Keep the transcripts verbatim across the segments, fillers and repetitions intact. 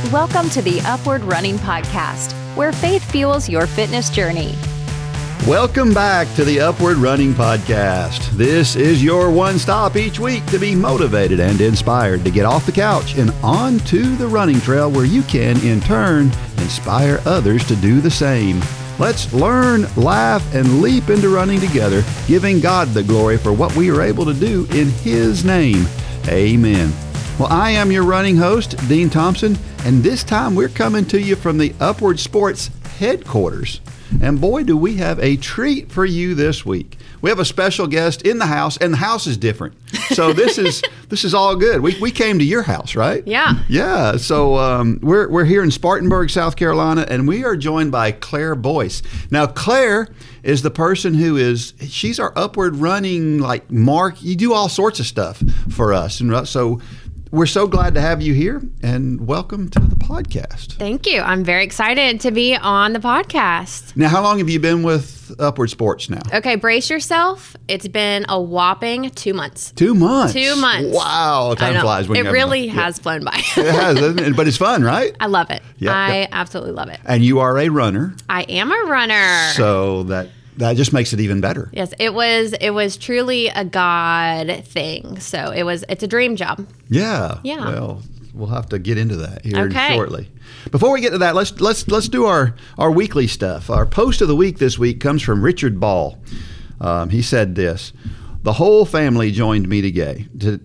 Welcome to the Upward Running Podcast, where faith fuels your fitness journey. Welcome back to the Upward Running Podcast. This is your one stop each week to be motivated and inspired to get off the couch and onto the running trail where you can, in turn, inspire others to do the same. Let's learn, laugh, and leap into running together, giving God the glory for what we are able to do in His name. Amen. Well, I am your running host, Dean Thompson, and this time we're coming to you from the Upward Sports headquarters. And boy, do we have a treat for you this week. We have a special guest in the house, and the house is different. So this is this is all good. We we came to your house, right? Yeah. Yeah. So um, we're we're here in Spartanburg, South Carolina, and we are joined by Claire Boyce. Now, Claire is the person who is she's our upward running like mark. You do all sorts of stuff for us, and so. We're so glad to have you here, and welcome to the podcast. Thank you. I'm very excited to be on the podcast. Now, how long have you been with Upward Sports now? Okay, brace yourself. It's been a whopping two months. Two months? Two months. Wow, time flies. When it you really have has flown by. It has, doesn't it? But it's fun, right? I love it. Yep, I yep. absolutely love it. And you are a runner. I am a runner. So that... That just makes it even better. Yes, it was it was truly a God thing. So it was it's a dream job. Yeah. Yeah. Well, we'll have to get into that here okay. shortly. Before we get to that, let's let's let's do our, our weekly stuff. Our post of the week this week comes from Richard Ball. Um, he said this: "The whole family joined me today. To,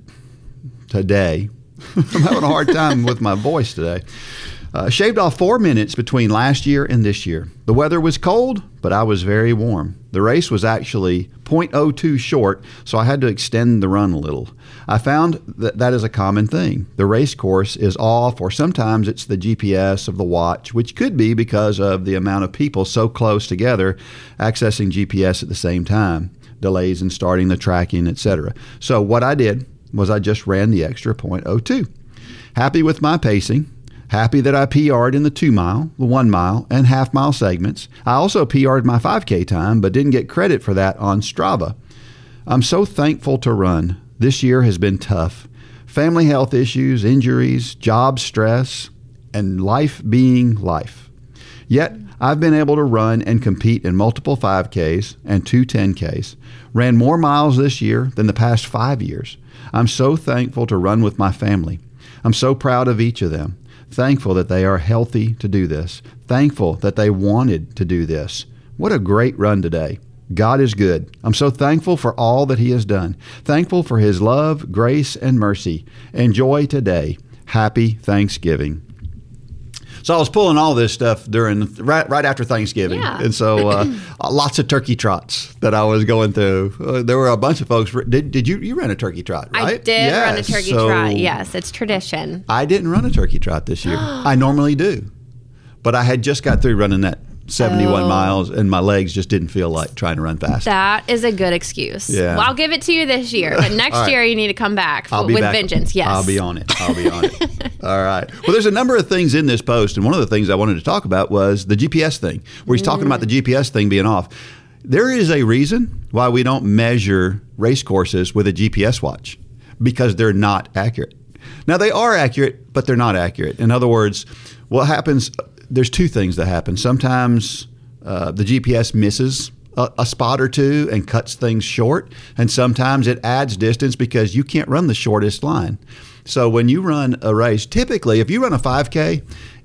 today, I'm having a hard time with my voice today. Uh, shaved off four minutes between last year and this year. The weather was cold, but I was very warm. The race was actually point oh two short, so I had to extend the run a little. I found that that is a common thing. The race course is off, or sometimes it's the G P S of the watch, which could be because of the amount of people so close together accessing G P S at the same time, delays in starting the tracking, et cetera. So what I did was I just ran the extra point oh two. Happy with my pacing. Happy that I P R'd in the two mile, the one mile, and half mile segments. I also P R'd my five K time, but didn't get credit for that on Strava. I'm so thankful to run. This year has been tough. Family health issues, injuries, job stress, and life being life. Yet, I've been able to run and compete in multiple five Ks and two ten Ks. Ran more miles this year than the past five years. I'm so thankful to run with my family. I'm so proud of each of them. Thankful that they are healthy to do this. Thankful that they wanted to do this. What a great run today. God is good. I'm so thankful for all that He has done. Thankful for His love, grace, and mercy. Enjoy today. Happy Thanksgiving." So I was pulling all this stuff during right, right after Thanksgiving. Yeah. And so uh, lots of turkey trots that I was going through. Uh, there were a bunch of folks. Did, did you, you ran a turkey trot, right? I did yes. run a turkey so trot. Yes, it's tradition. I didn't run a turkey trot this year. I normally do. But I had just got through running that seventy-one oh. miles, and my legs just didn't feel like trying to run fast. That is a good excuse. Yeah. Well, I'll give it to you this year, but next right. year you need to come back I'll f- be with back. vengeance. Yes. I'll be on it. I'll be on it. All right. Well, there's a number of things in this post, and one of the things I wanted to talk about was the G P S thing, where he's mm. talking about the G P S thing being off. There is a reason why we don't measure race courses with a G P S watch, because they're not accurate. Now, they are accurate, but they're not accurate. In other words, what happens, there's two things that happen. Sometimes uh, the G P S misses a, a spot or two and cuts things short, and sometimes it adds distance because you can't run the shortest line. So when you run a race, typically, if you run a five K,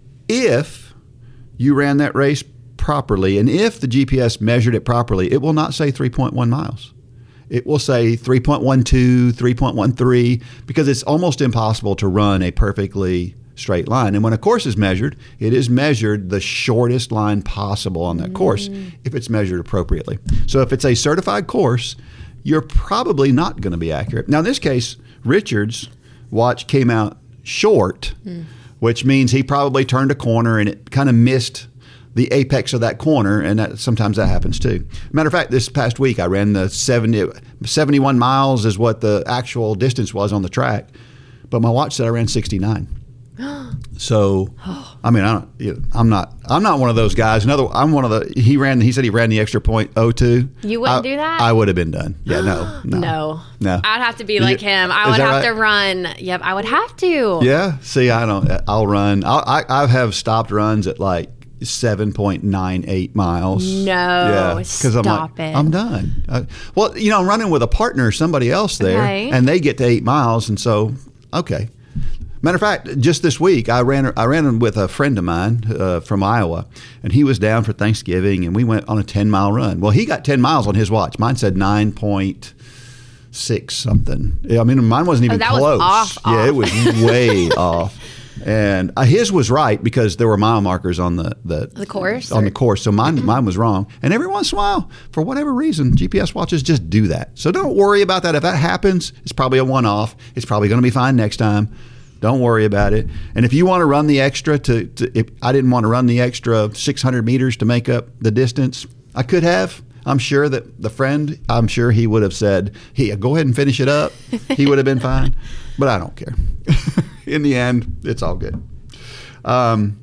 if you ran that race properly, and if the G P S measured it properly, it will not say three point one miles. It will say three point one two, three point one three, because it's almost impossible to run a perfectly straight line. And when a course is measured, it is measured the shortest line possible on that mm. course if it's measured appropriately. So if it's a certified course, you're probably not going to be accurate. Now, in this case, Richard's watch came out short, mm. which means he probably turned a corner and it kind of missed the apex of that corner, and that, sometimes that happens too. Matter of fact, this past week I ran the seventy, seventy-one miles is what the actual distance was on the track, but my watch said I ran sixty-nine. So, I mean, I don't, you know, I'm not, I'm not one of those guys. Another, I'm one of the. He ran. He said he ran the extra point oh two. You wouldn't I, do that? I would have been done. Yeah, no, no, no, no. I'd have to be like You- him. I is would that have right? to run. Yep, I would have to. Yeah. See, I don't. I'll run. I'll, I I have stopped runs at like seven point nine eight miles. No, yeah, I'm stop like, it. I'm done. Uh, well, you know, I'm running with a partner, somebody else there, Okay. and they get to eight miles, and so okay. Matter of fact, just this week I ran I ran with a friend of mine uh, from Iowa, and he was down for Thanksgiving, and we went on a ten mile run. Well, he got ten miles on his watch. Mine said nine point six something. Yeah, I mean, mine wasn't even Oh, that was close. off, yeah, off. it was way off. And uh, his was right because there were mile markers on the the, The course, on or- the course. So mine mine was wrong. And every once in a while, for whatever reason, G P S watches just do that. So don't worry about that. If that happens, it's probably a one off. It's probably going to be fine next time. Don't worry about it. And if you want to run the extra to, to if I didn't want to run the extra six hundred meters to make up the distance, I could have. I'm sure that the friend, I'm sure he would have said, "Hey, go ahead and finish it up." He would have been fine. But I don't care. In the end, it's all good. Um,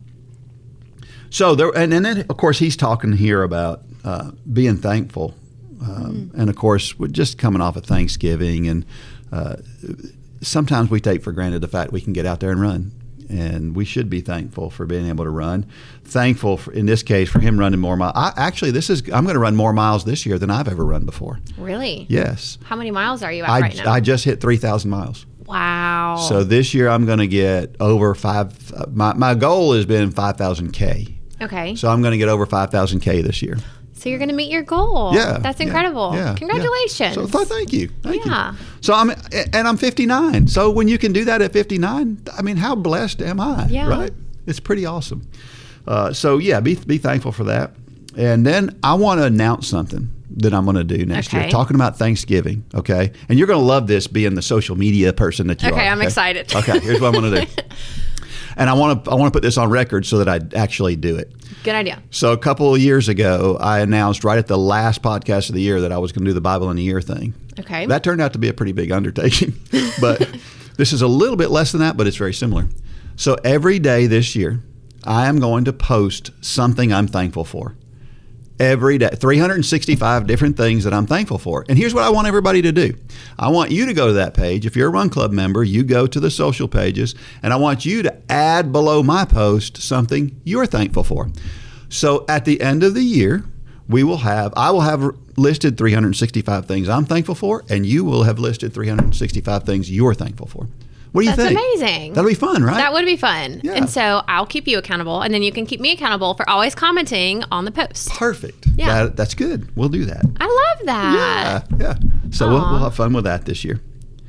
so there, and, and then of course he's talking here about uh, being thankful, um, mm. and of course we're just coming off of Thanksgiving, and uh, sometimes we take for granted the fact we can get out there and run, and we should be thankful for being able to run. Thankful for, in this case, for him running more miles. I, actually, this is I'm going to run more miles this year than I've ever run before. Really? Yes. How many miles are you at I, right now? I just hit three thousand miles. Wow. So this year I'm going to get over five. Uh, my my goal has been five thousand K. Okay. So I'm going to get over five thousand K this year. So you're going to meet your goal. Yeah, That's yeah, incredible. yeah, Congratulations. Yeah. So th- thank you. Thank Yeah. you. So I'm and I'm fifty-nine. So when you can do that at fifty-nine, I mean, how blessed am I? Yeah. Right? It's pretty awesome. Uh, so yeah, be be thankful for that. And then I want to announce something that I'm going to do next Okay. year. Talking about Thanksgiving, okay? And you're going to love this, being the social media person that you Okay, are. I'm excited. Okay, here's what I'm going to do. And I want to I want to put this on record so that I actually do it. Good idea. So a couple of years ago, I announced right at the last podcast of the year that I was going to do the Bible in a year thing. Okay. That turned out to be a pretty big undertaking, but this is a little bit less than that, but it's very similar. So every day this year, I am going to post something I'm thankful for. Every day, three hundred sixty-five different things that I'm thankful for. And here's what I want everybody to do. I want you to go to that page. If you're a Run Club member, you go to the social pages, and I want you to add below my post something you're thankful for. So at the end of the year, we will have, I will have listed three hundred sixty-five things I'm thankful for, and you will have listed three hundred sixty-five things you're thankful for. What do you That's think? amazing. That'll be fun, right? That would be fun. Yeah. And so I'll keep you accountable, and then you can keep me accountable for always commenting on the post. Perfect. Yeah. That, that's good. We'll do that. I love that. Yeah, yeah. So we'll, we'll have fun with that this year.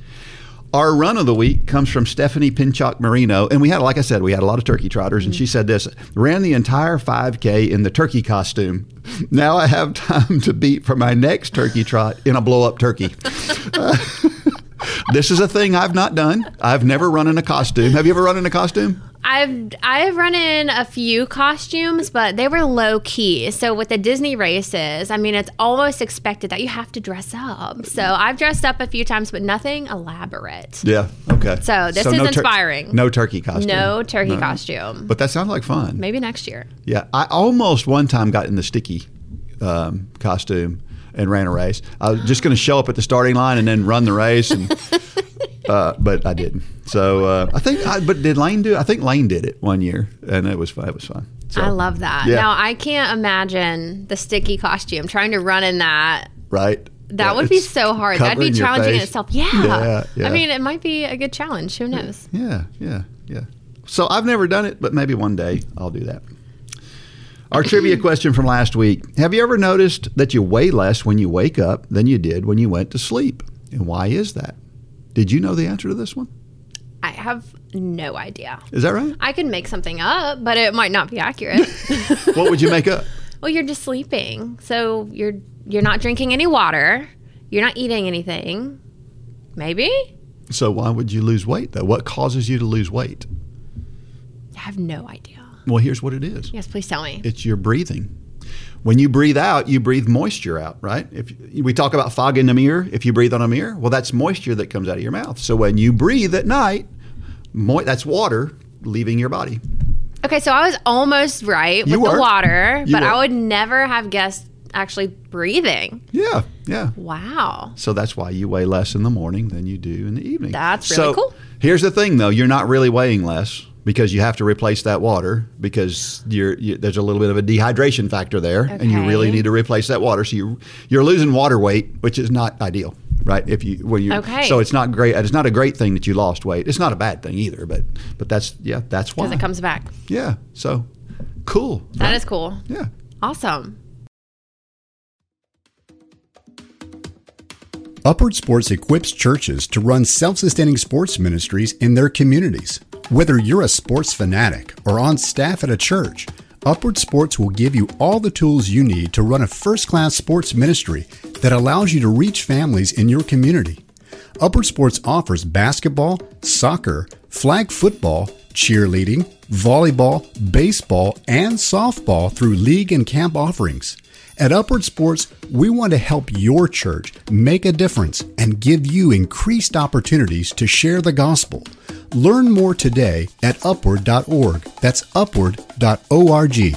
Our run of the week comes from Stephanie Pinchak Marino, and we had, like I said, we had a lot of turkey trotters, and she said this: ran the entire five K in the turkey costume. Now I have time to beat for my next turkey trot in a blow-up turkey. Uh, this is a thing I've not done. I've never run in a costume. Have you ever run in a costume? I've I've run in a few costumes, but they were low key. So with the Disney races, I mean, it's almost expected that you have to dress up. So I've dressed up a few times, but nothing elaborate. Yeah. Okay. So this is no tur- inspiring. no turkey costume. No turkey No. costume. But that sounds like fun. Maybe next year. Yeah, I almost one time got in the sticky um, costume and ran a race. I was just going to show up at the starting line and then run the race, and uh, but I didn't. So uh, I think, I, but did Lane do it? I think Lane did it one year, and it was fun. It was fun. So, I love that. yeah. Now I can't imagine the sticky costume trying to run in that. Right. That Yeah, would be it's so hard. That'd be covering your challenging in face. itself. Yeah. Yeah, yeah. I mean, it might be a good challenge. Who knows? Yeah, yeah, yeah. So I've never done it, but maybe one day I'll do that. Our trivia question from last week. Have you ever noticed that you weigh less when you wake up than you did when you went to sleep? And why is that? Did you know the answer to this one? I have no idea. Is that right? I could make something up, but it might not be accurate. What would you make up? Well, you're just sleeping. So you're you're not drinking any water. You're not eating anything. Maybe? So why would you lose weight, though? What causes you to lose weight? I have no idea. Well, here's what it is. Yes, please tell me. It's your breathing. When you breathe out, you breathe moisture out, right? If we talk about fog in the mirror, if you breathe on a mirror, well, that's moisture that comes out of your mouth. So when you breathe at night, mo- that's water leaving your body. Okay, so I was almost right You with were. the water, You but were. I would never have guessed actually breathing. Yeah, yeah. Wow. So that's why you weigh less in the morning than you do in the evening. That's really so cool. Here's the thing, though. You're not really weighing less because you have to replace that water because you're, you, there's a little bit of a dehydration factor there, and you really Okay. need to replace that water. So you, you're losing water weight, which is not ideal, right? If you when you Okay. So it's not great. It's not a great thing that you lost weight. It's not a bad thing either, but but that's yeah, that's why. Because it comes back. Yeah. So cool. That right? is cool. Yeah. Awesome. Upward Sports equips churches to run self-sustaining sports ministries in their communities. Whether you're a sports fanatic or on staff at a church, Upward Sports will give you all the tools you need to run a first-class sports ministry that allows you to reach families in your community. Upward Sports offers basketball, soccer, flag football, cheerleading, volleyball, baseball, and softball through league and camp offerings. At Upward Sports, we want to help your church make a difference and give you increased opportunities to share the gospel. Learn more today at upward dot org. That's upward dot org.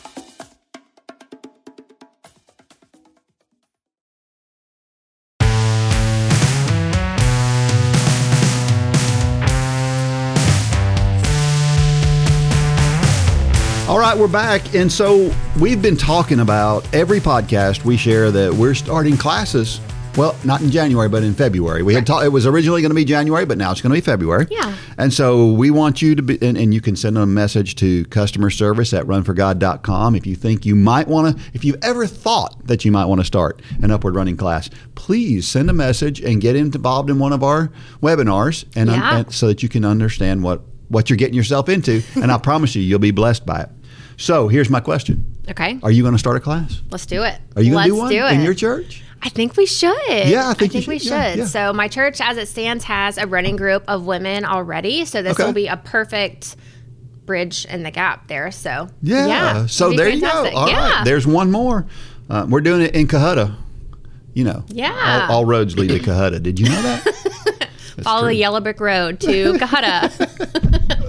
All right, we're back. And so we've been talking about every podcast we share that we're starting classes. Well, not in January, but in February. We had ta- it was originally going to be January, but now it's going to be February. Yeah. And so we want you to be, and, and you can send a message to customer service at run for god dot com if you think you might want to, if you've ever thought that you might want to start an upward running class, please send a message and get involved in one of our webinars and, um, Yeah. and so that you can understand what, what you're getting yourself into. And I promise you, you'll be blessed by it. So here's my question. Okay. Are you going to start a class? Let's do it. Are you going to Let's do one do it. in your church? I think we should. Yeah, I think you we should. Yeah, should. yeah. So my church, as it stands, has a running group of women already. So this Okay. will be a perfect bridge in the gap there. So Yeah. so it'll be there fantastic. you go. All yeah. right. There's one more. Uh, we're doing it in Cohutta. You know. Yeah. All, all roads lead to Cohutta. Did you know that? That's Follow true. the yellow brick road to Cohutta.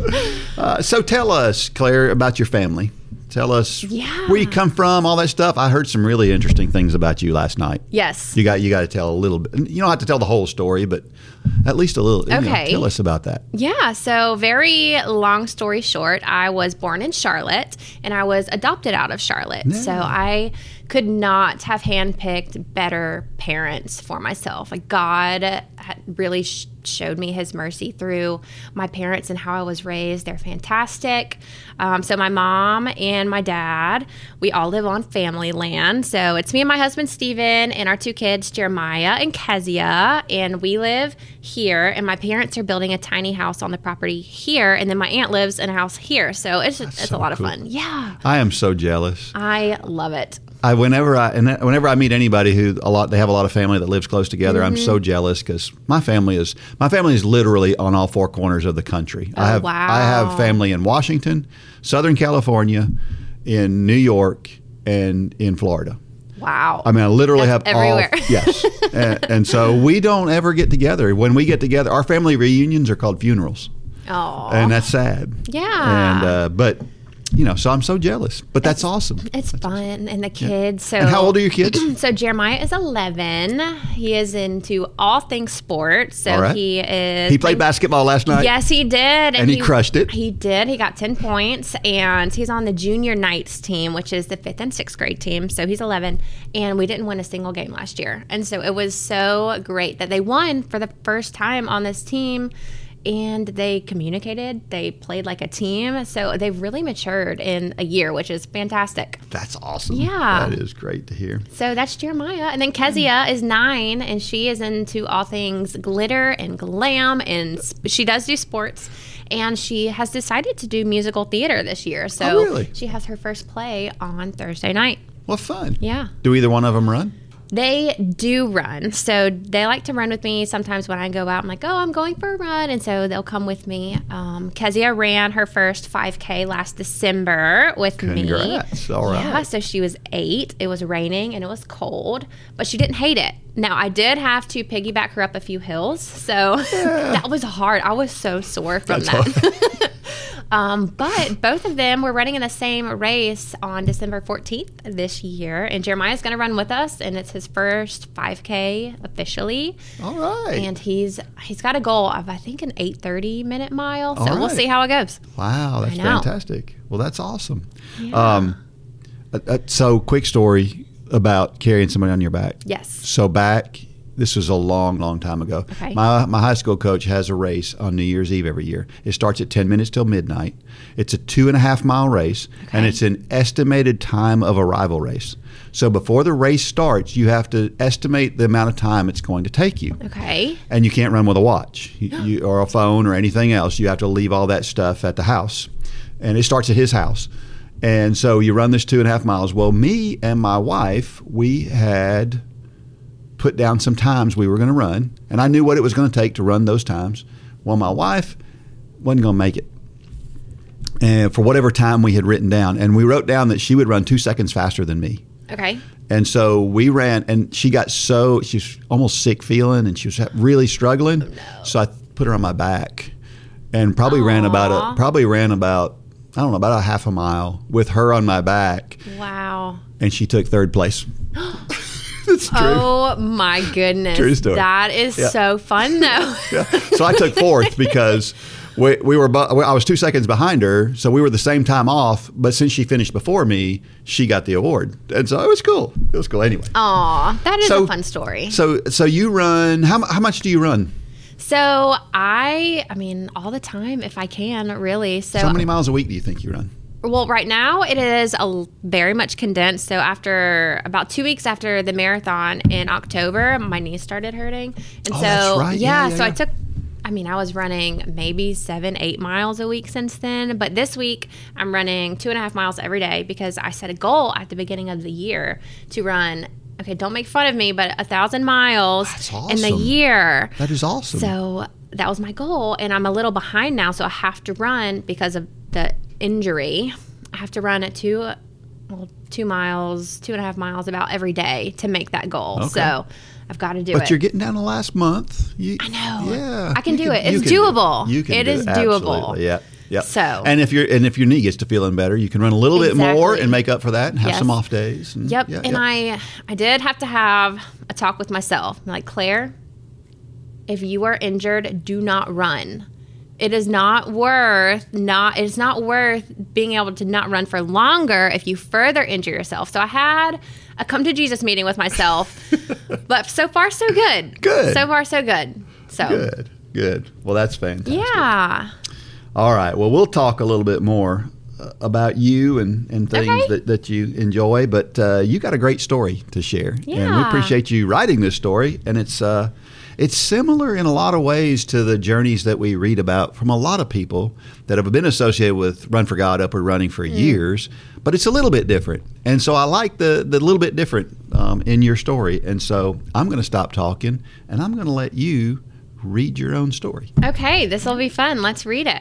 Uh, so tell us, Claire, about your family. Tell us Yeah. where you come from, all that stuff. I heard some really interesting things about you last night. Yes. You got you got to tell a little bit. You don't have to tell the whole story, but at least a little. you know, Okay. tell us about that. Yeah, so very long story short, I was born in Charlotte and I was adopted out of Charlotte. So I could not have handpicked better parents for myself. Like God had really sh- showed me his mercy through my parents and how I was raised. They're fantastic. Um, so my mom and my dad, we all live on family land. So it's me and my husband, Steven, and our two kids, Jeremiah and Kezia. And we live here, and my parents are building a tiny house on the property here. And then my aunt lives in a house here. So it's just, it's so a lot cool. of fun. Yeah. I am so jealous. I love it. I whenever I and whenever I meet anybody who a lot they have a lot of family that lives close together, I'm so jealous because my family is my family is literally on all four corners of the country. I have wow. I have family in Washington, Southern California, in New York, and in Florida. Wow. I mean, I literally That's have everywhere. all yes, and, and so we don't ever get together. When we get together, our family reunions are called funerals, Oh. and that's sad. Yeah. and uh, but. You know, so I'm so jealous, but that's awesome. It's fun, and the kids. So, And how old are your kids? So Jeremiah is eleven. He is into all things sports. So All right. he is. He played basketball last night. Yes, he did, And he crushed it. He did. He got ten points, and he's on the junior Knights team, which is the fifth and sixth grade team. So he's eleven, and we didn't win a single game last year, and so it was so great that they won for the first time on this team. And they communicated, they played like a team. So they've really matured in a year, which is fantastic. That's awesome. Yeah. That is great to hear. So that's Jeremiah. And then Kezia is nine, and she is into all things glitter and glam, and sp- she does do sports. And she has decided to do musical theater this year. So Oh, really? she has her first play on Thursday night. Well, fun. Yeah. Do either one of them run? They do run. So they like to run with me. Sometimes when I go out, I'm like, oh, I'm going for a run. And so they'll come with me. Um, Kezia ran her first five K last December with me. Congrats. All right. Yeah, so she was eight. It was raining and it was cold, but she didn't hate it. Now, I did have to piggyback her up a few hills. So that was hard. I was so sore from That's that. Um, but both of them were running in the same race on December fourteenth this year. And Jeremiah's going to run with us, and it's his first five K officially. All right. And he's he's got a goal of, I think, an eight thirty minute mile. So All we'll right. see how it goes. Wow, that's I know. fantastic. Well, that's awesome. Yeah. Um, uh, uh, so, quick story about carrying somebody on your back. Yes. So back, this was a long, long time ago. Okay. My my high school coach has a race on New Year's Eve every year. It starts at ten minutes till midnight. It's a two and a half mile race, and Okay. it's an estimated time of arrival race. So before the race starts, you have to estimate the amount of time it's going to take you. Okay. And you can't run with a watch you, you, or a phone or anything else. You have to leave all that stuff at the house. And it starts at his house. And so you run this two and a half miles. Well, me and my wife, we had put down some times we were going to run. And I knew what it was going to take to run those times. Well, my wife wasn't going to make it. And for whatever time we had written down. And we wrote down that she would run two seconds faster than me. Okay. And so we ran, and she got so, she was almost sick feeling, and she was really struggling. Oh, no. So I put her on my back and probably ran about Aw. a, probably ran about, I don't know, about a half a mile with her on my back, Wow. and she took third place. It's true. Oh my goodness. True story. That is Yeah. so fun though. Yeah. So I took fourth because we, we were, bu- I was two seconds behind her, so we were the same time off. But since she finished before me, she got the award, and so it was cool. It was cool anyway. Aw, that is So- a fun story. So, so you run? How, mu- how much do you run? So I, I mean, all the time if I can, really. So, So how many miles a week do you think you run? well, right now it is a l- very much condensed. So after about two weeks after the marathon in October, my knees started hurting, and Oh, so that's right. Yeah, yeah, so I yeah. took. I mean, I was running maybe seven, eight miles a week since then. But this week, I'm running two and a half miles every day because I set a goal at the beginning of the year to run. Okay, don't make fun of me, but a thousand miles That's in the awesome. year. That is awesome. So that was my goal, and I'm a little behind now, so I have to run because of the injury. I have to run at two, well, two miles, two and a half miles about every day to make that goal. Okay. So I've got to do But it. you're getting down the last month. You, I know. Yeah, I can you do it. you It's can do doable. You can It do is it. doable. Absolutely. Yeah. Yeah. So- and if you're and if your knee gets to feeling better, you can run a little bit more Exactly. and make up for that and have Yes. some off days. And, Yep. yeah, and yeah. I I did have to have a talk with myself. I'm like, Claire, if you are injured, do not run. It is not worth not it's not worth being able to not run for longer if you further injure yourself. So I had a come to Jesus meeting with myself. But so far so good. Good. So far so good. So Good. Good. Well, that's fantastic. yeah. All right. Well, we'll talk a little bit more uh, about you and, and things Okay. that, that you enjoy. But uh, you got a great story to share. And we Yeah. appreciate you writing this story. And it's uh, it's similar in a lot of ways to the journeys that we read about from a lot of people that have been associated with Run for God, Upward Running for years. But it's a little bit different. And so I like the, the little bit different um, in your story. And so I'm going to stop talking, and I'm going to let you read your own story. Okay, this will be fun. Let's read it.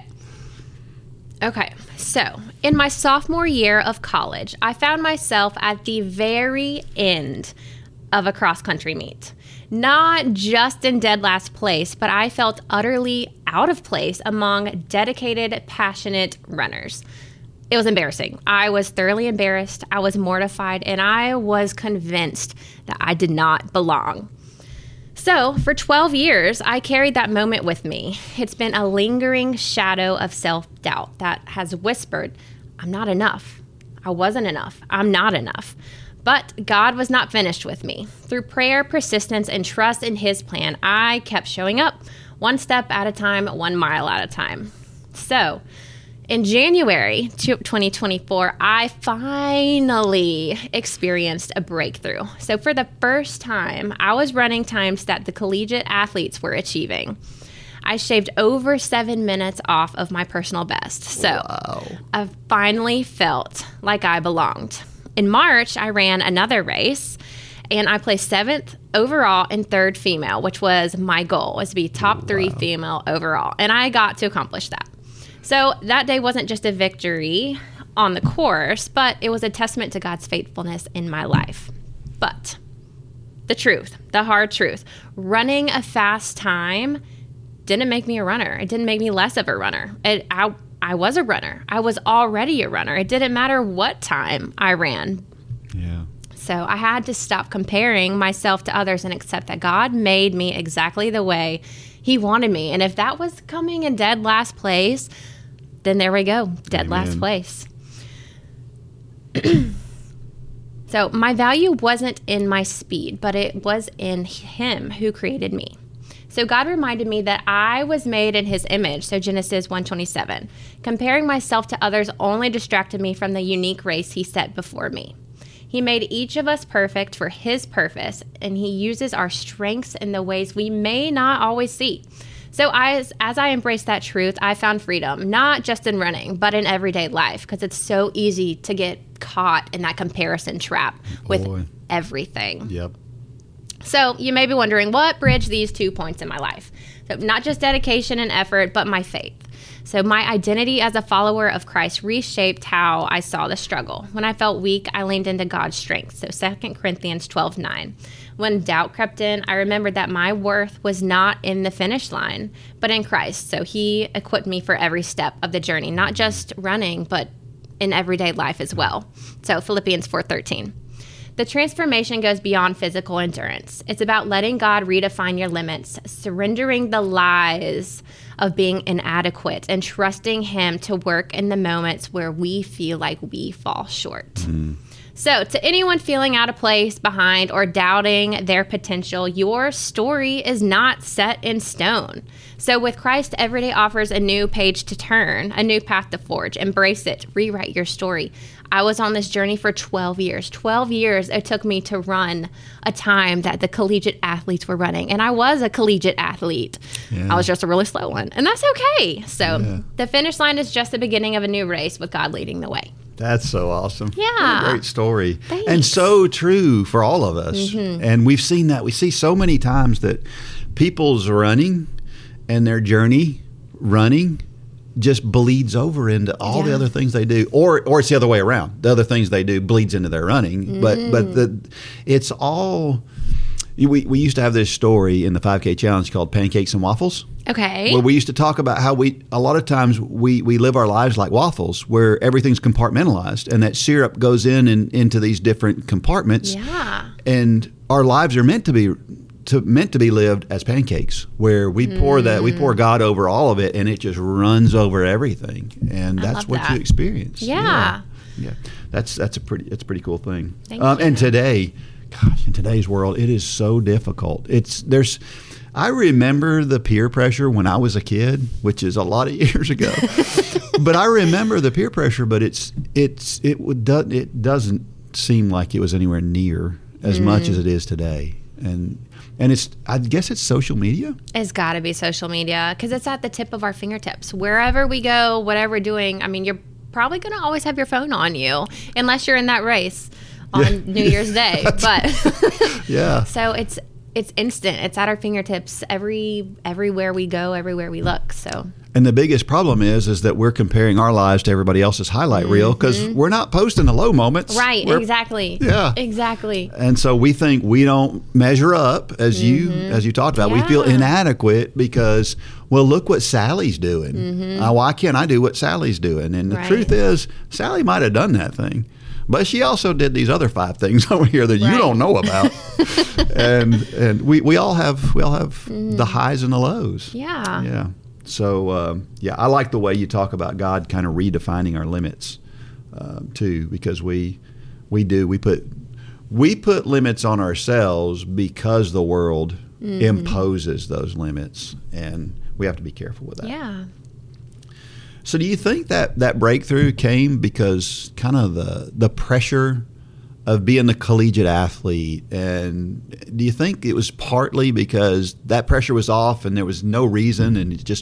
Okay, so in my sophomore year of college, I found myself at the very end of a cross country meet. Not just in dead last place, but I felt utterly out of place among dedicated, passionate runners. It was embarrassing. I was thoroughly embarrassed. I was mortified, and I was convinced that I did not belong. So, for twelve years, I carried that moment with me. It's been a lingering shadow of self-doubt that has whispered, I'm not enough. I wasn't enough. I'm not enough. But God was not finished with me. Through prayer, persistence, and trust in His plan, I kept showing up, one step at a time, one mile at a time. So, in January twenty twenty-four, I finally experienced a breakthrough. So for the first time, I was running times that the collegiate athletes were achieving. I shaved over seven minutes off of my personal best. So Wow. I finally felt like I belonged. In March, I ran another race, and I placed seventh overall and third female, which was my goal, was to be top three female overall. And I got to accomplish that. So that day wasn't just a victory on the course, but it was a testament to God's faithfulness in my life. But the truth, the hard truth, running a fast time didn't make me a runner. It didn't make me less of a runner. It, I I was a runner. I was already a runner. It didn't matter what time I ran. Yeah. So I had to stop comparing myself to others and accept that God made me exactly the way He wanted me. And if that was coming in dead last place, then there we go, dead Amen. last place. So my value wasn't in my speed, but it was in Him who created me. So God reminded me that I was made in His image. So Genesis one twenty-seven. Comparing myself to others only distracted me from the unique race He set before me. He made each of us perfect for His purpose, and He uses our strengths in the ways we may not always see. So as, as I embraced that truth, I found freedom, not just in running, but in everyday life, because it's so easy to get caught in that comparison trap with Boy. everything. Yep. So you may be wondering, what bridged these two points in my life? So not just dedication and effort, but my faith. So my identity as a follower of Christ reshaped how I saw the struggle. When I felt weak, I leaned into God's strength. So Second Corinthians twelve nine. When doubt crept in, I remembered that my worth was not in the finish line, but in Christ. So He equipped me for every step of the journey, not just running, but in everyday life as well. So Philippians four thirteen. The transformation goes beyond physical endurance. It's about letting God redefine your limits, surrendering the lies of being inadequate, and trusting Him to work in the moments where we feel like we fall short. Mm. So to anyone feeling out of place, behind, or doubting their potential, your story is not set in stone. So with Christ, every day offers a new page to turn, a new path to forge. Embrace it. Rewrite your story. I was on this journey for twelve years. twelve years it took me to run a time that the collegiate athletes were running. And I was a collegiate athlete. Yeah. I was just a really slow one. And that's okay. So yeah. The finish line is just the beginning of a new race with God leading the way. That's so awesome. Yeah. What a great story. Thanks. And so true for all of us. Mm-hmm. And we've seen that. We see so many times that people's running and their journey running just bleeds over into all yeah. the other things they do, or or it's the other way around. The other things they do bleeds into their running, mm. but but the it's all. We we used to have this story in the five K challenge called Pancakes and Waffles. Okay. Where we used to talk about how we a lot of times we we live our lives like waffles, where everything's compartmentalized, and that syrup goes in and into these different compartments. Yeah. And our lives are meant to be. To, meant to be lived as pancakes, where we mm. pour that we pour God over all of it, and it just runs over everything, and that's what that. you experience. Yeah. yeah, yeah. That's that's a pretty it's a pretty cool thing. Thank um, you. And today, gosh, in today's world, it is so difficult. It's there's. I remember the peer pressure when I was a kid, which is a lot of years ago. But I remember the peer pressure, but it's it's it would do, it doesn't seem like it was anywhere near as mm. much as it is today, and. And it's, I guess it's social media? It's got to be social media, because it's at the tip of our fingertips. Wherever we go, whatever we're doing, I mean, you're probably going to always have your phone on you, unless you're in that race on yeah. New Year's Day. But yeah. So it's it's instant. It's at our fingertips every everywhere we go, everywhere we look. So. And the biggest problem is is that we're comparing our lives to everybody else's highlight mm-hmm. reel, because we're not posting the low moments. Right, we're, exactly. Yeah. Exactly. And so we think we don't measure up, as mm-hmm. you as you talked about. Yeah. We feel inadequate because, well, look what Sally's doing. Mm-hmm. Uh, why can't I do what Sally's doing? And the right. truth is, Sally might have done that thing, but she also did these other five things over here that right. you don't know about. and and we, we all have we all have mm-hmm. the highs and the lows. Yeah. Yeah. So, um, yeah, I like the way you talk about God kind of redefining our limits, um, too, because we we do. We put we put limits on ourselves because the world mm-hmm. imposes those limits, and we have to be careful with that. Yeah. So do you think that that breakthrough came because kind of the the pressure of being the collegiate athlete, and do you think it was partly because that pressure was off and there was no reason, and it just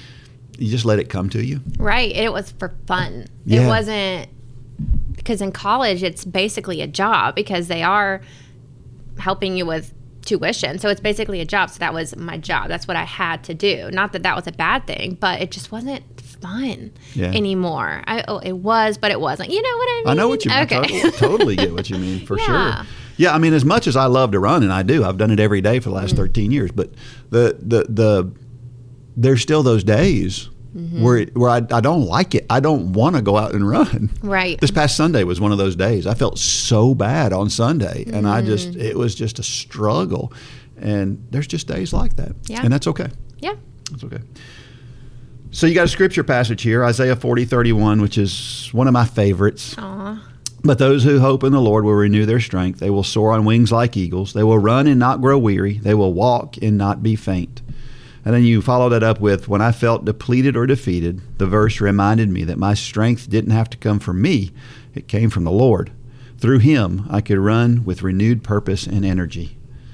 you just let it come to you? Right. It was for fun. Yeah. It wasn't because in college it's basically a job, because they are helping you with tuition. So it's basically a job. So that was my job. That's what I had to do. Not that that was a bad thing, but it just wasn't fun yeah. anymore. I, oh, it was, but it wasn't. You know what I mean? I know what you mean. Okay. I totally, totally get what you mean, for yeah. sure. Yeah, I mean, as much as I love to run, and I do, I've done it every day for the last mm. thirteen years, but the, the, the, there's still those days mm-hmm. where where I, I don't like it. I don't want to go out and run. Right. This past Sunday was one of those days. I felt so bad on Sunday, and mm. I just it was just a struggle. And there's just days like that, yeah. and that's okay. Yeah, that's okay. So you got a scripture passage here, Isaiah forty thirty-one, which is one of my favorites. Aww. But those who hope in the Lord will renew their strength. They will soar on wings like eagles. They will run and not grow weary. They will walk and not be faint. And then you follow that up with, when I felt depleted or defeated, the verse reminded me that my strength didn't have to come from me. It came from the Lord. Through him, I could run with renewed purpose and energy.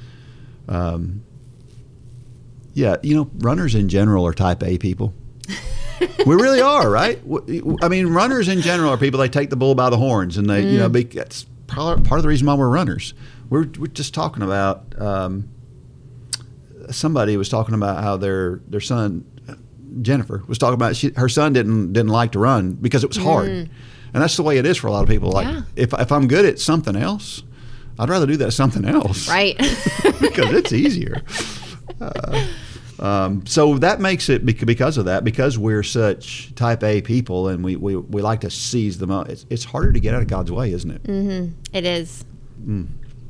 Um, yeah, you know, runners in general are type A people. We really are, right? I mean, runners in general are people, they take the bull by the horns, and they, mm. you know, be, that's part of the reason why we're runners. We're, we're just talking about, um, somebody was talking about how their their son, Jennifer, was talking about she, her son didn't didn't like to run because it was hard. Mm. And that's the way it is for a lot of people. Like, yeah. if, if I'm good at something else, I'd rather do that something else. Right. Because it's easier. Uh, Um, so that makes it, because of that, because we're such type A people and we, we, we like to seize them up, it's, it's harder to get out of God's way, isn't it? Mm-hmm. It is. Mm.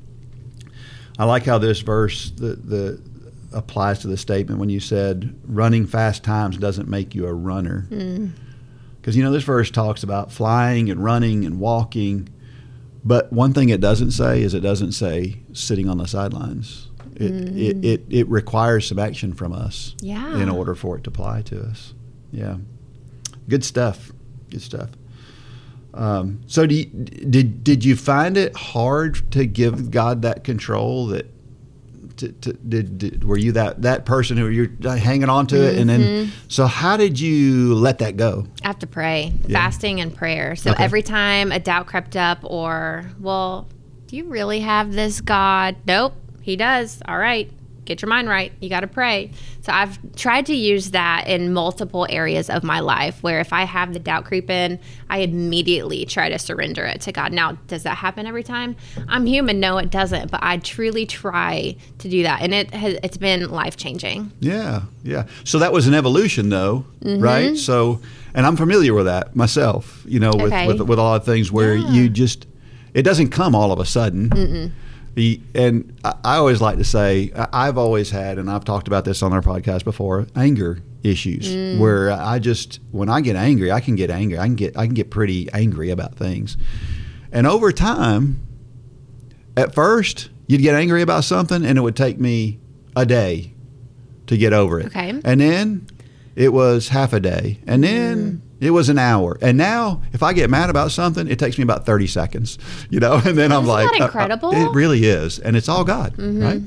I like how this verse the, the applies to the statement when you said running fast times doesn't make you a runner. Because, mm. you know, this verse talks about flying and running and walking, but one thing it doesn't say is it doesn't say sitting on the sidelines. It, mm. it, it it requires some action from us yeah. in order for it to apply to us. Yeah. Good stuff. Good stuff. Um, so do you, did did you find it hard to give God that control? That to, to, did, did were you that, that person who you're hanging on to mm-hmm. it? And then so how did you let that go? I have to pray. Yeah. Fasting and prayer. So okay. every time a doubt crept up or, well, do you really have this God? Nope. He does. All right. Get your mind right. You got to pray. So I've tried to use that in multiple areas of my life where if I have the doubt creep in, I immediately try to surrender it to God. Now, does that happen every time? I'm human. No, it doesn't. But I truly try to do that. And it has, it's been life-changing. Yeah. Yeah. So that was an evolution, though, mm-hmm. right? So, and I'm familiar with that myself, you know, with, okay. with, with a lot of things where yeah. you just, it doesn't come all of a sudden. Mm-mm. The, and I always like to say, I've always had, and I've talked about this on our podcast before, anger issues mm. where I just, when I get angry, I can get angry. I can get, I can get pretty angry about things. And over time, at first, you'd get angry about something and it would take me a day to get over it. Okay. And then it was half a day. And then mm. it was an hour. And now, if I get mad about something, it takes me about thirty seconds, you know, and then I'm Isn't like, that incredible? Uh, uh, it really is. And it's all God, mm-hmm. right?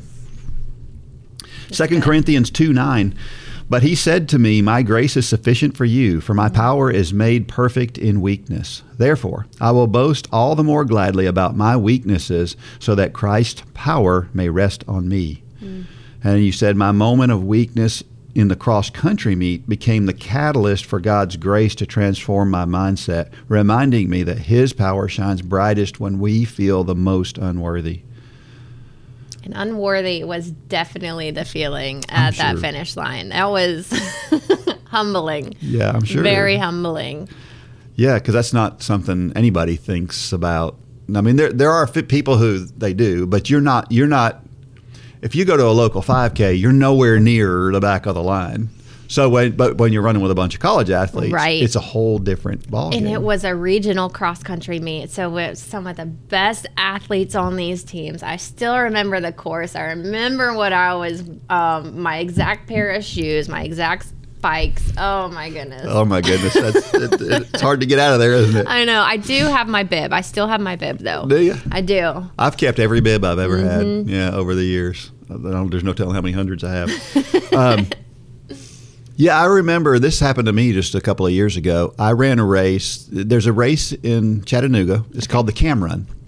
Second Corinthians two nine. But he said to me, my grace is sufficient for you, for my power is made perfect in weakness. Therefore, I will boast all the more gladly about my weaknesses, so that Christ's power may rest on me. Mm. And you said, my moment of weakness in the cross-country meet became the catalyst for God's grace to transform my mindset, reminding me that his power shines brightest when we feel the most unworthy. And unworthy was definitely the feeling at sure. that finish line. That was humbling. Yeah, I'm sure. Very humbling. Yeah, because that's not something anybody thinks about. I mean, there there are people who they do, but you're not you're not. If you go to a local five K, you're nowhere near the back of the line. So when, but when you're running with a bunch of college athletes, right. it's a whole different ballgame. And it was a regional cross-country meet, so it was some of the best athletes on these teams. I still remember the course. I remember what I was, um, my exact pair of shoes, my exact spikes. Oh, my goodness. Oh, my goodness. That's, it, it's hard to get out of there, isn't it? I know. I do have my bib. I still have my bib, though. Do you? I do. I've kept every bib I've ever mm-hmm. had, yeah, over the years. There's no telling how many hundreds I have. Um, yeah, I remember this happened to me just a couple of years ago. I ran a race. There's a race in Chattanooga. It's called the Cam Run.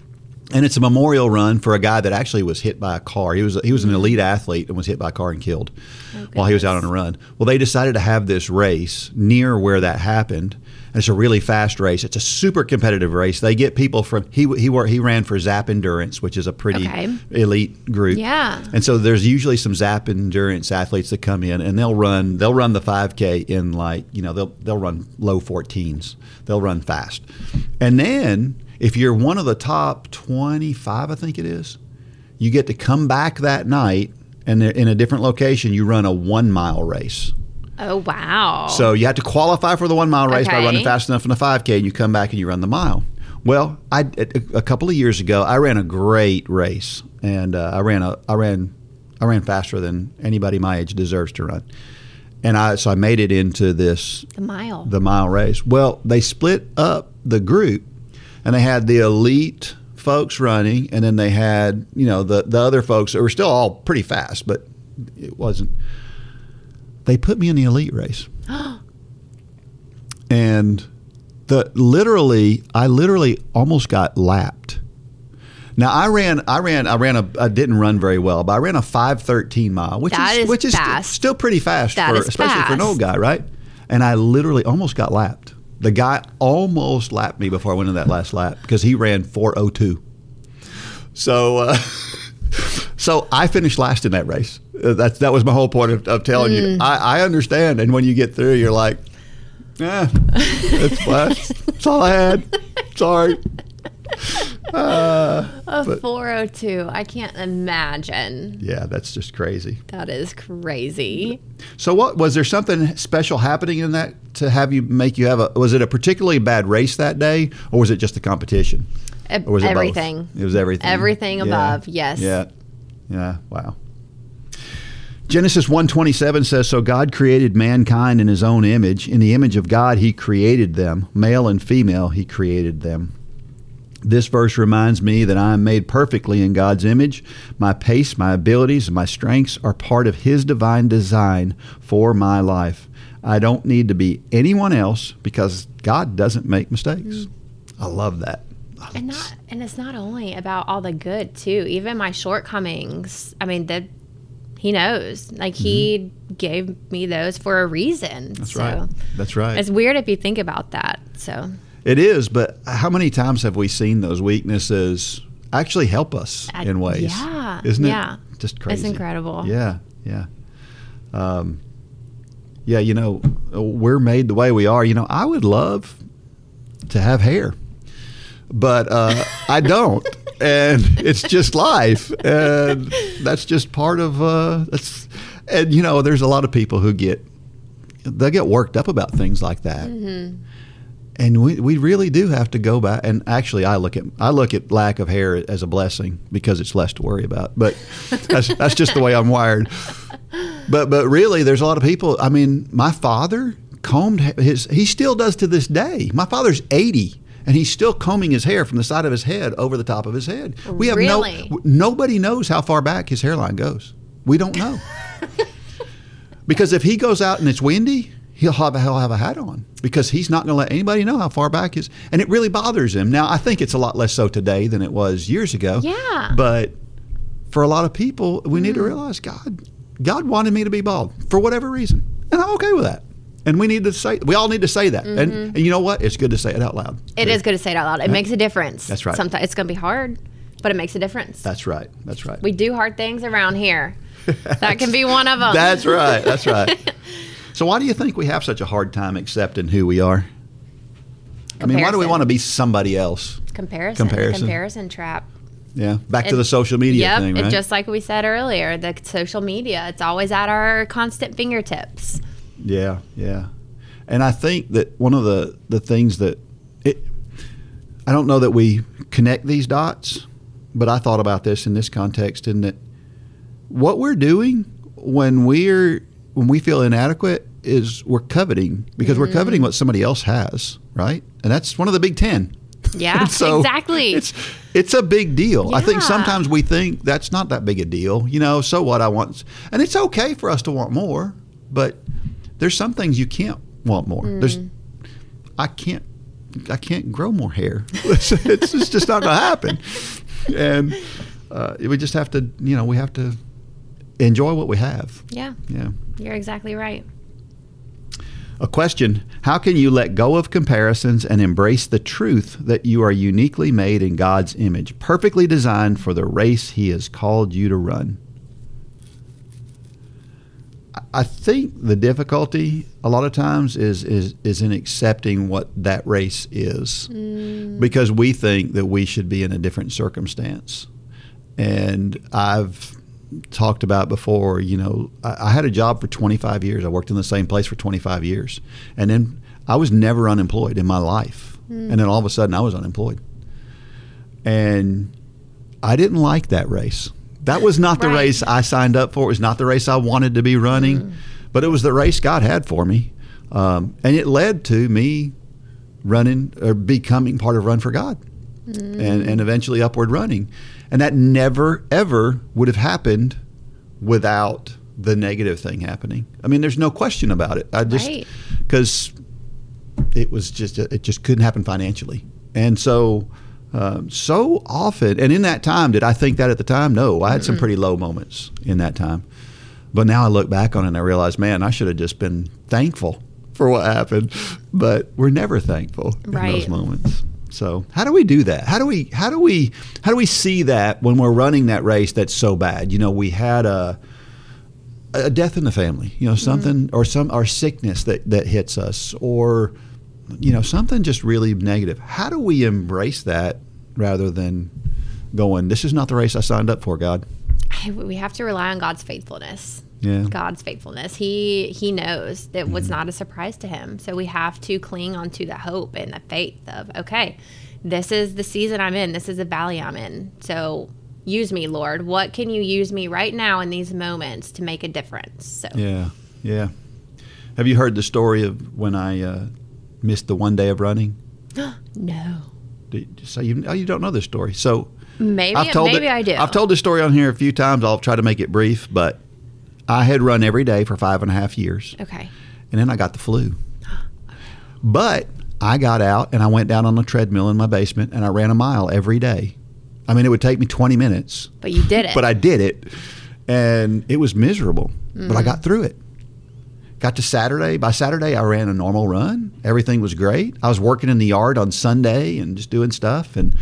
And it's a memorial run for a guy that actually was hit by a car. He was he was an elite athlete and was hit by a car and killed oh, while he was out on a run. Well, they decided to have this race near where that happened. And it's a really fast race. It's a super competitive race. They get people from he he he ran for Zap Endurance, which is a pretty okay. elite group. Yeah. And so there's usually some Zap Endurance athletes that come in and they'll run they'll run the five K in like you know they'll they'll run low fourteens. They'll run fast, and then. If you're one of the top twenty-five, I think it is, you get to come back that night, and in a different location, you run a one-mile race. Oh, wow. So you have to qualify for the one-mile race okay. by running fast enough in the five K, and you come back and you run the mile. Well, I a couple of years ago, I ran a great race, and uh, I ran a I ran I ran faster than anybody my age deserves to run. And I so I made it into this the mile the mile race. Well, they split up the group. And they had the elite folks running, and then they had, you know, the, the other folks that were still all pretty fast, but it wasn't. They put me in the elite race. And the literally, I literally almost got lapped. Now I ran, I ran, I ran a, I didn't run very well, but I ran a five thirteen mile, which that is, is which is fast. St- still pretty fast, that for, is especially fast. for an old guy, right? And I literally almost got lapped. The guy almost lapped me before I went in that last lap because he ran four oh two. So, uh, so I finished last in that race. Uh, that's that was my whole point of, of telling mm. you. I, I understand, and when you get through, you're like, "Yeah, that's that's, that's all I had. Sorry." Uh, a but, four oh two. I can't imagine. Yeah, that's just crazy. That is crazy. So what was there something special happening in that to have you make you have a was it a particularly bad race that day, or was it just the competition? Or was it everything. Both? It was everything. Everything yeah. above, yes. Yeah. Yeah, wow. Genesis one twenty-seven says, "So God created mankind in his own image. In the image of God he created them. Male and female he created them." This verse reminds me that I am made perfectly in God's image. My pace, my abilities, and my strengths are part of his divine design for my life. I don't need to be anyone else because God doesn't make mistakes. Mm. I love that. And not, and it's not only about all the good too. Even my shortcomings. I mean, that he knows. Like mm-hmm. he gave me those for a reason. That's so right. That's right. It's weird if you think about that. So. It is, but how many times have we seen those weaknesses actually help us I, in ways? Yeah. Isn't it? Yeah. Just crazy. It's incredible. Yeah, yeah. Um, yeah, you know, we're made the way we are. You know, I would love to have hair, but uh, I don't. And it's just life. And that's just part of, uh, that's, and you know, there's a lot of people who get, they'll get worked up about things like that. Mm-hmm. And we, we really do have to go back. And actually, I look at I look at lack of hair as a blessing because it's less to worry about. But that's that's just the way I'm wired. But but really, there's a lot of people. I mean, my father combed his. He still does to this day. My father's eighty, and he's still combing his hair from the side of his head over the top of his head. We have really? no nobody knows how far back his hairline goes. We don't know because if he goes out and it's windy, he'll have, he'll have a hat on because he's not going to let anybody know how far back his, and it really bothers him. Now, I think it's a lot less so today than it was years ago. Yeah. But for a lot of people, we mm. need to realize God, God wanted me to be bald for whatever reason, and I'm okay with that. And we need to say, we all need to say that. Mm-hmm. And, and you know what? It's good to say it out loud. It is good to say it out loud. It yeah. makes a difference. That's right. Sometimes it's going to be hard, but it makes a difference. That's right. That's right. We do hard things around here. That can be one of them. That's right. That's right. So why do you think we have such a hard time accepting who we are? Comparison. I mean, why do we want to be somebody else? Comparison. Comparison. Comparison trap. Yeah. Back it, to the social media yep, thing, right? And just like we said earlier, the social media, it's always at our constant fingertips. Yeah, yeah. And I think that one of the, the things that, it, I don't know that we connect these dots, but I thought about this in this context, in that what we're doing when we're when we feel inadequate is we're coveting because mm-hmm. we're coveting what somebody else has, right? And that's one of the big ten. Yeah, so exactly. It's it's a big deal. Yeah. I think sometimes we think that's not that big a deal. You know, so what I want, and it's okay for us to want more, but there's some things you can't want more. Mm. There's, I can't, I can't grow more hair. it's, it's just not going to happen. and uh, we just have to, you know, we have to enjoy what we have. Yeah. Yeah. You're exactly right. A question: how can you let go of comparisons and embrace the truth that you are uniquely made in God's image, perfectly designed for the race He has called you to run? I think the difficulty a lot of times is is, is in accepting what that race is, mm. because we think that we should be in a different circumstance. And I've talked about before, you know, I, I had a job for twenty-five years. I worked in the same place for twenty-five years. And then I was never unemployed in my life. Mm. And then all of a sudden I was unemployed. And I didn't like that race. That was not the right. race I signed up for. It was not the race I wanted to be running. Mm. But it was the race God had for me. Um, and it led to me running or becoming part of Run for God. Mm. And, and eventually Upward Running. And that never, ever would have happened without the negative thing happening. I mean, there's no question about it. I just, because right. it was just, it just couldn't happen financially. And so, um, so often, and in that time, did I think that at the time? No, I had Mm-mm. some pretty low moments in that time. But now I look back on it and I realize, man, I should have just been thankful for what happened. But we're never thankful right. in those moments. So how do we do that? How do we how do we how do we see that when we're running that race that's so bad? You know, we had a a death in the family, you know, something mm-hmm. or some or sickness that, that hits us, or you know, something just really negative. How do we embrace that rather than going, this is not the race I signed up for, God? We have to rely on God's faithfulness. Yeah. God's faithfulness. He he knows that mm-hmm. was not a surprise to him. So we have to cling onto the hope and the faith of, okay, this is the season I'm in. This is the valley I'm in. So use me, Lord. What can you use me right now in these moments to make a difference? So Yeah, yeah. Have you heard the story of when I uh, missed the one day of running? No. So you, oh, you don't know this story. So maybe, I've told maybe it, I do. I've told this story on here a few times. I'll try to make it brief, but I had run every day for five and a half years. Okay. And then I got the flu. But I got out and I went down on the treadmill in my basement and I ran a mile every day. I mean, it would take me twenty minutes. But you did it. But I did it. And it was miserable. Mm. But I got through it. Got to Saturday. By Saturday, I ran a normal run. Everything was great. I was working in the yard on Sunday and just doing stuff. And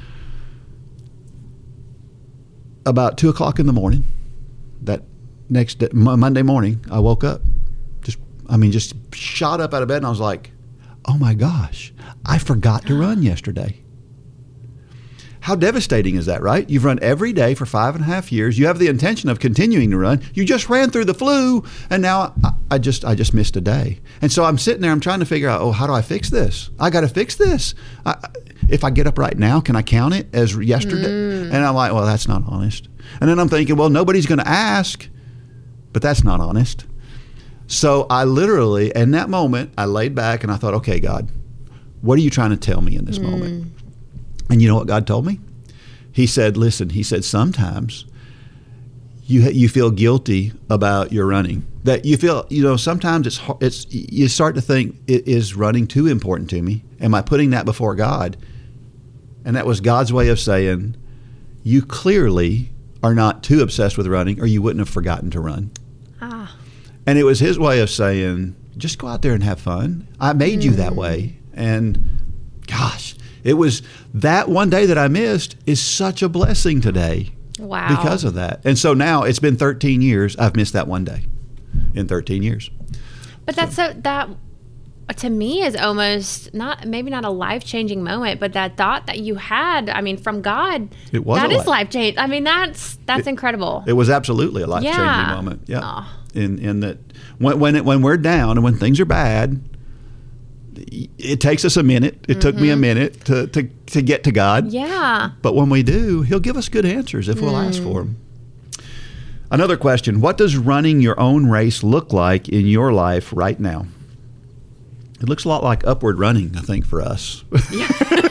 about two o'clock in the morning, that next day, Monday morning, I woke up. Just, I mean, just shot up out of bed, and I was like, oh my gosh, I forgot to run yesterday. How devastating is that, right? You've run every day for five and a half years. You have the intention of continuing to run. You just ran through the flu, and now I, I just I just missed a day. And so I'm sitting there, I'm trying to figure out, oh, how do I fix this? I got to fix this. I, if I get up right now, can I count it as yesterday? Mm. And I'm like, well, that's not honest. And then I'm thinking, well, nobody's going to ask, but that's not honest. So I literally, in that moment, I laid back and I thought, okay, God, what are you trying to tell me in this mm. moment? And you know what God told me? He said, listen, he said, sometimes you you feel guilty about your running. That you feel, you know, sometimes it's it's you start to think, is running too important to me? Am I putting that before God? And that was God's way of saying, you clearly are not too obsessed with running, or you wouldn't have forgotten to run. Ah. And it was his way of saying, just go out there and have fun. I made mm. you that way. And gosh, it was that one day that I missed is such a blessing today. Wow. Because of that. And so now it's been thirteen years. I've missed that one day in thirteen years. But that's so, that to me is almost not, maybe not a life-changing moment, but that thought that you had, I mean, from God, it was that a is life-changing. I mean, that's that's it, incredible. It was absolutely a life-changing yeah. moment. Yeah. Oh. In in that when when, it, when we're down and when things are bad, it takes us a minute. It mm-hmm. took me a minute to, to, to get to God. Yeah. But when we do, he'll give us good answers if we'll mm. ask for them. Another question. What does running your own race look like in your life right now? It looks a lot like Upward Running, I think, for us. Yeah.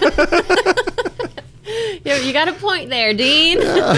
You got a point there, Dean.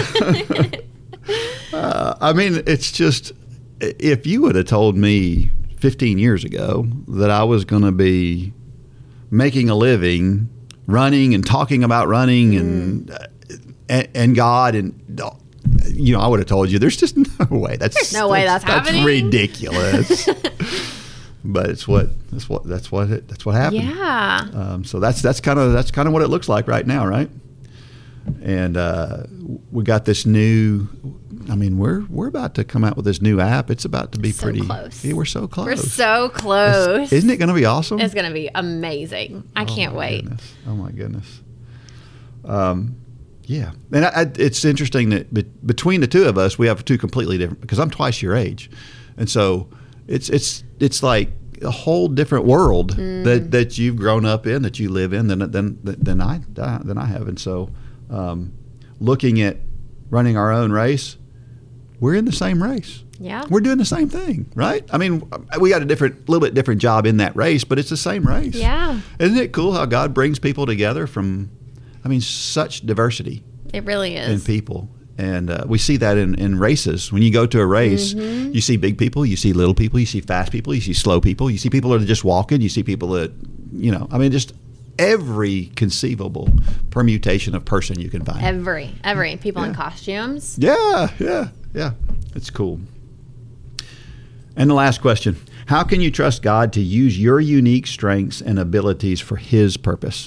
uh, I mean, it's just, if you would have told me fifteen years ago that I was going to be making a living running and talking about running mm. and and, and God and you know, I would have told you there's just no way. That's There's no way that's, that's happening. ridiculous. But it's what that's what that's what it, that's what happened. Yeah. Um, so that's that's kind of that's kind of what it looks like right now, right? And uh, we got this new. I mean, we're we're about to come out with this new app. It's about to be So pretty close. Yeah, we're so close. We're so close. It's- isn't it going to be awesome? It's going to be amazing. I Oh, can't my wait. Goodness. Oh my goodness. Um, yeah, and I, I, it's interesting that be, between the two of us, we have two completely different. Because I'm twice your age, and so it's it's it's like a whole different world Mm. that, that you've grown up in, that you live in, than than than I than I have. And so, um, looking at running our own race, we're in the same race. Yeah. We're doing the same thing, right? I mean, we got a different, little bit different job in that race, but it's the same race. Yeah. Isn't it cool how God brings people together from, I mean, such diversity It really in is. people. And uh, we see that in, in races. When you go to a race, Mm-hmm. you see big people, you see little people, you see fast people, you see slow people, you see people that are just walking, you see people that, you know, I mean, just every conceivable permutation of person you can find. Every, every. People in Yeah. costumes. Yeah, yeah, yeah. It's cool. And the last question: how can you trust God to use your unique strengths and abilities for His purpose?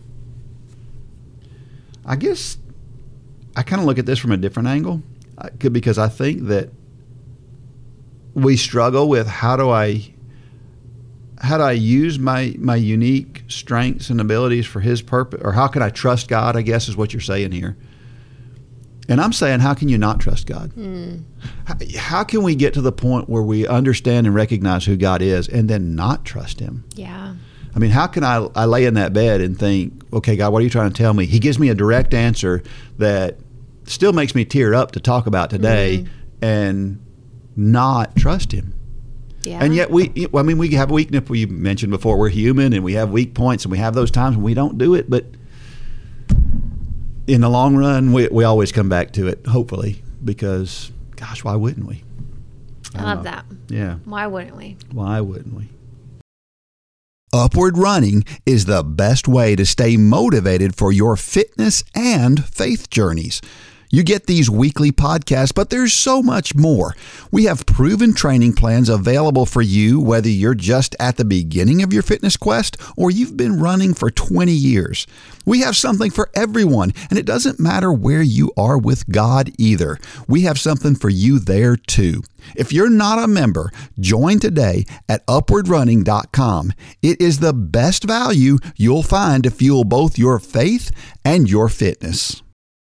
I guess I kind of look at this from a different angle, I could- because I think that we struggle with how do I how do I use my my unique strengths and abilities for His purpose, or how can I trust God? I guess is what you're saying here. And I'm saying, how can you not trust God? Mm. How, how can we get to the point where we understand and recognize who God is and then not trust Him? Yeah. I mean, how can I, I lay in that bed and think, okay, God, what are you trying to tell me? He gives me a direct answer that still makes me tear up to talk about today, Mm. and not trust Him. Yeah. And yet we, I mean, we have weakness. We mentioned before, we're human and we have weak points, and we have those times when we don't do it. But in the long run, we, we always come back to it, hopefully, because, gosh, why wouldn't we? I don't love know. that. Yeah. Why wouldn't we? Why wouldn't we? Upward Running is the best way to stay motivated for your fitness and faith journeys. You get these weekly podcasts, but there's so much more. We have proven training plans available for you, whether you're just at the beginning of your fitness quest or you've been running for twenty years. We have something for everyone, and it doesn't matter where you are with God either. We have something for you there too. If you're not a member, join today at upward running dot com. It is the best value you'll find to fuel both your faith and your fitness.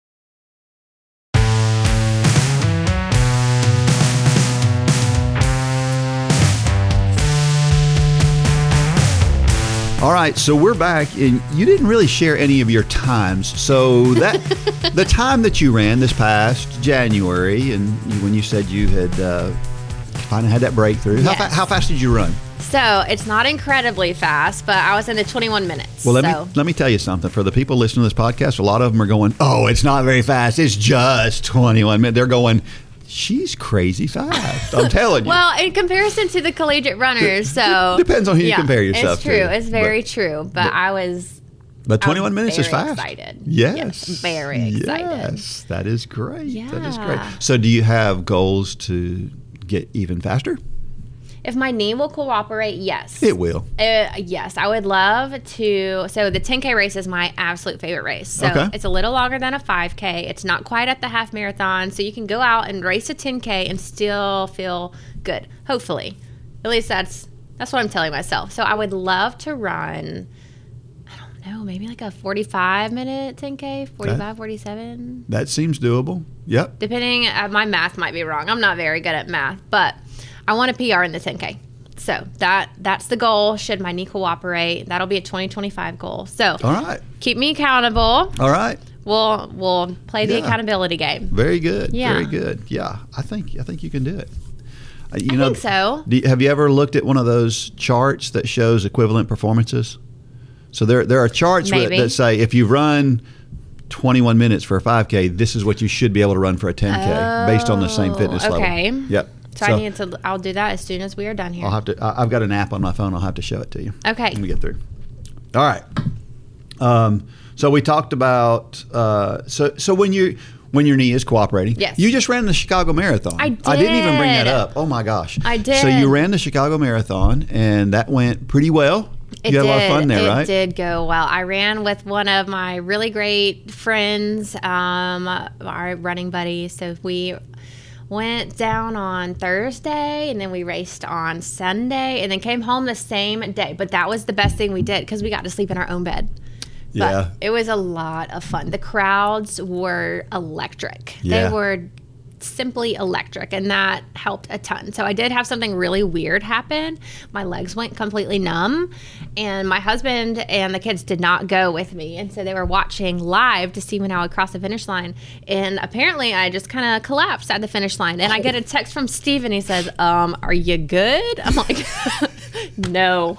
All right, so we're back, and you didn't really share any of your times. So that the time that you ran this past January, and you, when you said you had uh, finally had that breakthrough, how, Yes. fa- how fast did you run? So it's not incredibly fast, but I was in the twenty-one minutes. Well, let so. me let me tell you something. For the people listening to this podcast, a lot of them are going, "Oh, it's not very fast. It's just twenty-one minutes." They're going, "She's crazy fast." I'm telling you. Well, in comparison to the collegiate runners, so Depends on who you yeah, compare yourself It's true. to. It's very But- true. But, but- I was But twenty-one I'm minutes is very fast. excited. Yes. Yes, very excited. Yes, that is great. That is great. Yeah. So, do you have goals to get even faster? If my knee will cooperate, yes. It will. Uh, yes, I would love to. So the ten K race is my absolute favorite race. So Okay. it's a little longer than a five K. It's not quite at the half marathon. So you can go out and race a ten K and still feel good. Hopefully. At least that's that's what I'm telling myself. So I would love to run, I don't know, maybe like a forty-five minute ten K, forty-five, forty-seven. That seems doable. Yep. Depending, uh, my math might be wrong. I'm not very good at math, but I want a P R in the ten K. So that that's the goal. Should my knee cooperate, that'll be a twenty twenty-five goal. So All right. keep me accountable. All right. We'll we'll play the Yeah. accountability game. Very good. Yeah. Very good. Yeah. I think I think you can do it. Uh, You I know, think so. Do you, have you ever looked at one of those charts that shows equivalent performances? So there there are charts with, Maybe. that say if you run twenty-one minutes for a five K, this is what you should be able to run for a ten K based on the same fitness Oh, okay. level. Yep. So, I need to. I'll do that as soon as we are done here. I'll have to. I- I've got an app on my phone. I'll have to show it to you. Okay. Let me get through. All right. Um, So we talked about uh, so so when you when your knee is cooperating. Yes. You just ran the Chicago Marathon. I did. I didn't even bring that up. Oh my gosh. I did. So you ran the Chicago Marathon, and that went pretty well. It you had did. a lot of fun there, it right? It did go well. I ran with one of my really great friends, um, our running buddies. So we went down on Thursday, and then we raced on Sunday, and then came home the same day. But that was the best thing we did because we got to sleep in our own bed. But Yeah. it was a lot of fun. The crowds were electric. Yeah. They were simply electric, and that helped a ton. So I did have something really weird happen. My legs went completely numb, and my husband and the kids did not go with me, and so they were watching live to see when I would cross the finish line. And apparently I just kind of collapsed at the finish line, and I get a text from Steve, and he says, um are you good? I'm like, no.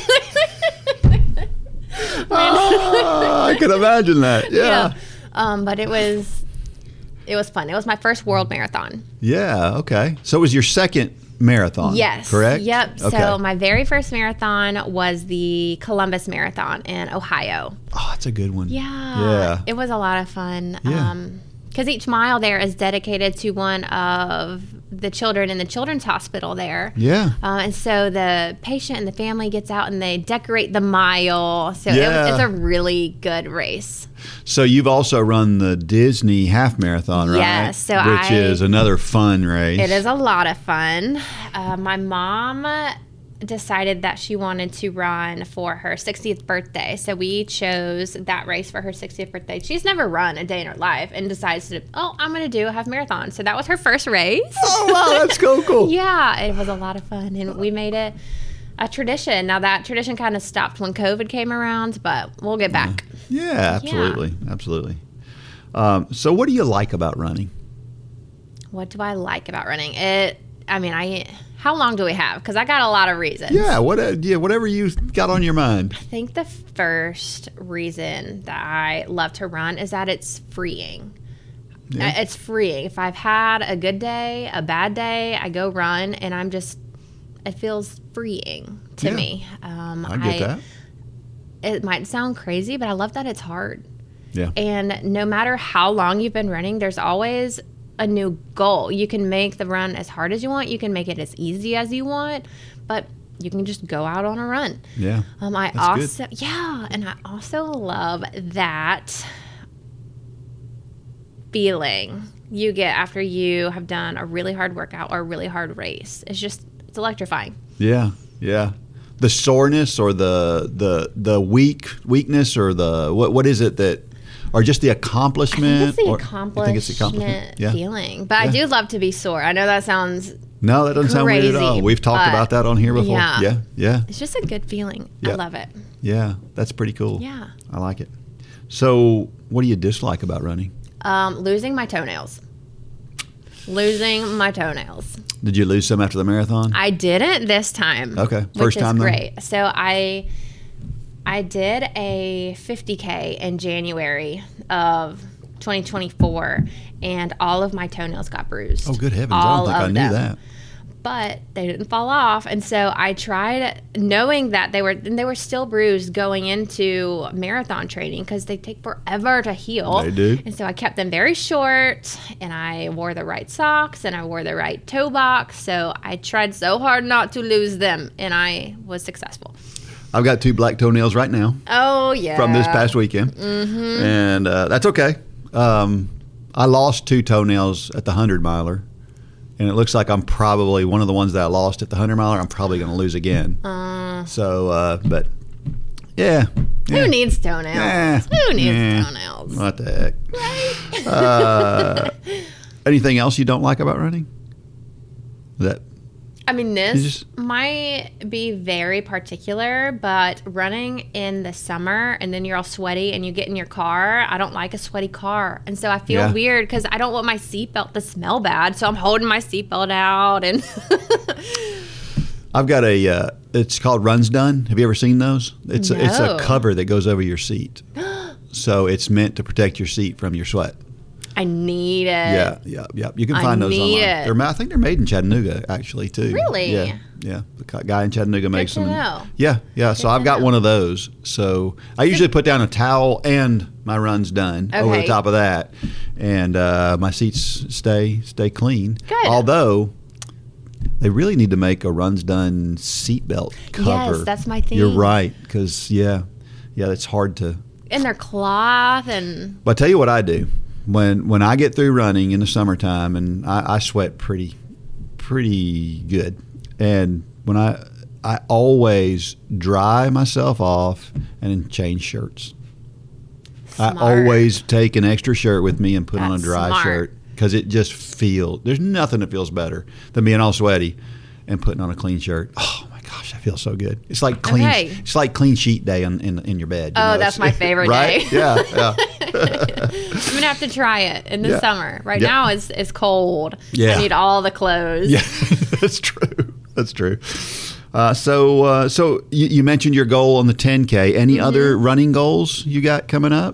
Oh, I can imagine that. Yeah. Yeah. Um, but it was it was fun. It was my first world marathon. Yeah. Okay. So it was your second marathon. Yes. Correct. Yep. Okay. So my very first marathon was the Columbus Marathon in Ohio. Oh, that's a good one. Yeah. Yeah. It was a lot of fun. Yeah. Um, because each mile there is dedicated to one of the children in the children's hospital there. Yeah. Uh, and so the patient and the family gets out and they decorate the mile. So Yeah. it, it's a really good race. So you've also run the Disney half marathon, right? Yes, so which I- is another fun race. It is a lot of fun. Uh, my mom decided that she wanted to run for her sixtieth birthday. So we chose that race for her sixtieth birthday. She's never run a day in her life and decides to, oh, I'm going to do a half marathon. So that was her first race. Oh wow, that's so cool. Yeah, it was a lot of fun. And we made it a tradition. Now that tradition kind of stopped when COVID came around, but we'll get back. Yeah, absolutely, absolutely. Um, so what do you like about running? What do I like about running? It, I mean, I, how long do we have? Because I got a lot of reasons. Yeah, what? uh, Yeah, whatever you got on your mind. I think the first reason that I love to run is that it's freeing. Yeah. Uh, It's freeing. If I've had a good day, a bad day, I go run and I'm just, it feels freeing to Yeah. me. Um, I get that. It might sound crazy, but I love that it's hard. Yeah. And no matter how long you've been running, there's always a new goal. You can make the run as hard as you want. You can make it as easy as you want, but you can just go out on a run. Yeah. Um, I That's also, yeah, and I also love that feeling you get after you have done a really hard workout or a really hard race. It's just, it's electrifying. Yeah, yeah. The soreness or the the the weak weakness or the what what is it that or just the accomplishment? I think it's the or, accomplishment, you think it's the accomplishment? Yeah. feeling. But I Yeah. do love to be sore. I know that sounds, No, that doesn't sound weird at Crazy, all. We've talked but- about that on here before. Yeah. Yeah, yeah, it's just a good feeling. Yeah. I love it. yeah. That's pretty cool. Yeah. I like it. So, what do you dislike about running? Um, losing my toenails. Losing my toenails. Did you lose some after the marathon? I didn't this time. Okay. Which First is time, though? great. So I I did a fifty K in January of twenty twenty-four, and all of my toenails got bruised. Oh, good heavens! All I don't of think I knew them. that. But they didn't fall off, and so I tried, knowing that they were and they were still bruised going into marathon training because they take forever to heal. They do. And so I kept them very short, and I wore the right socks, and I wore the right toe box. So I tried so hard not to lose them, and I was successful. I've got two black toenails right now Oh yeah. from this past weekend, mm-hmm. and uh, that's okay. Um, I lost two toenails at the hundred miler. And it looks like I'm probably one of the ones that I lost at the hundred miler. I'm probably going to lose again. Uh, So, uh, but yeah, yeah. Who needs toenails? Yeah. Who needs Yeah. toenails? What the heck? Right? Uh, anything else you don't like about running? That I mean, You this just- might be very particular, but running in the summer and then you're all sweaty and you get in your car, I don't like a sweaty car. And so I feel Yeah. weird because I don't want my seatbelt to smell bad. So I'm holding my seatbelt out. And I've got a. Uh, it's called Runs Done. Have you ever seen those? It's a, it's a No. cover that goes over your seat, so it's meant to protect your seat from your sweat. I need it. Yeah, yeah, yeah. You can I find those need online. it. They're ma- I think they're made in Chattanooga actually too. Really? Yeah, Yeah, the co- guy in Chattanooga makes to them. know. Yeah, yeah. So Good I've to got know. one of those. So I usually put down a towel and my run's done over the Okay. top of that, and uh, my seats stay stay clean. Good. Although they really need to make a runs done seatbelt cover. Yes, that's my thing. You're right, because yeah, yeah, it's hard to. And their cloth and But I tell you what I do when when I get through running in the summertime, and I, I sweat pretty pretty good, and when I I always dry myself off and then change shirts. Smart. I always take an extra shirt with me and put on a That's dry smart. shirt because it just feels. There's nothing that feels better than being all sweaty and putting on a clean shirt. Oh my gosh, I feel so good. It's like clean. Okay. It's like clean sheet day in in, in your bed. you Oh, know? that's It's- my favorite right? day. Yeah, yeah. I'm gonna have to try it in the Yeah. summer. Right Yeah. now it's it's cold. Yeah. I need all the clothes. Yeah, that's true. That's true. Uh, so, uh, so you, you mentioned your goal on the ten K. Any Mm-hmm. other running goals you got coming up?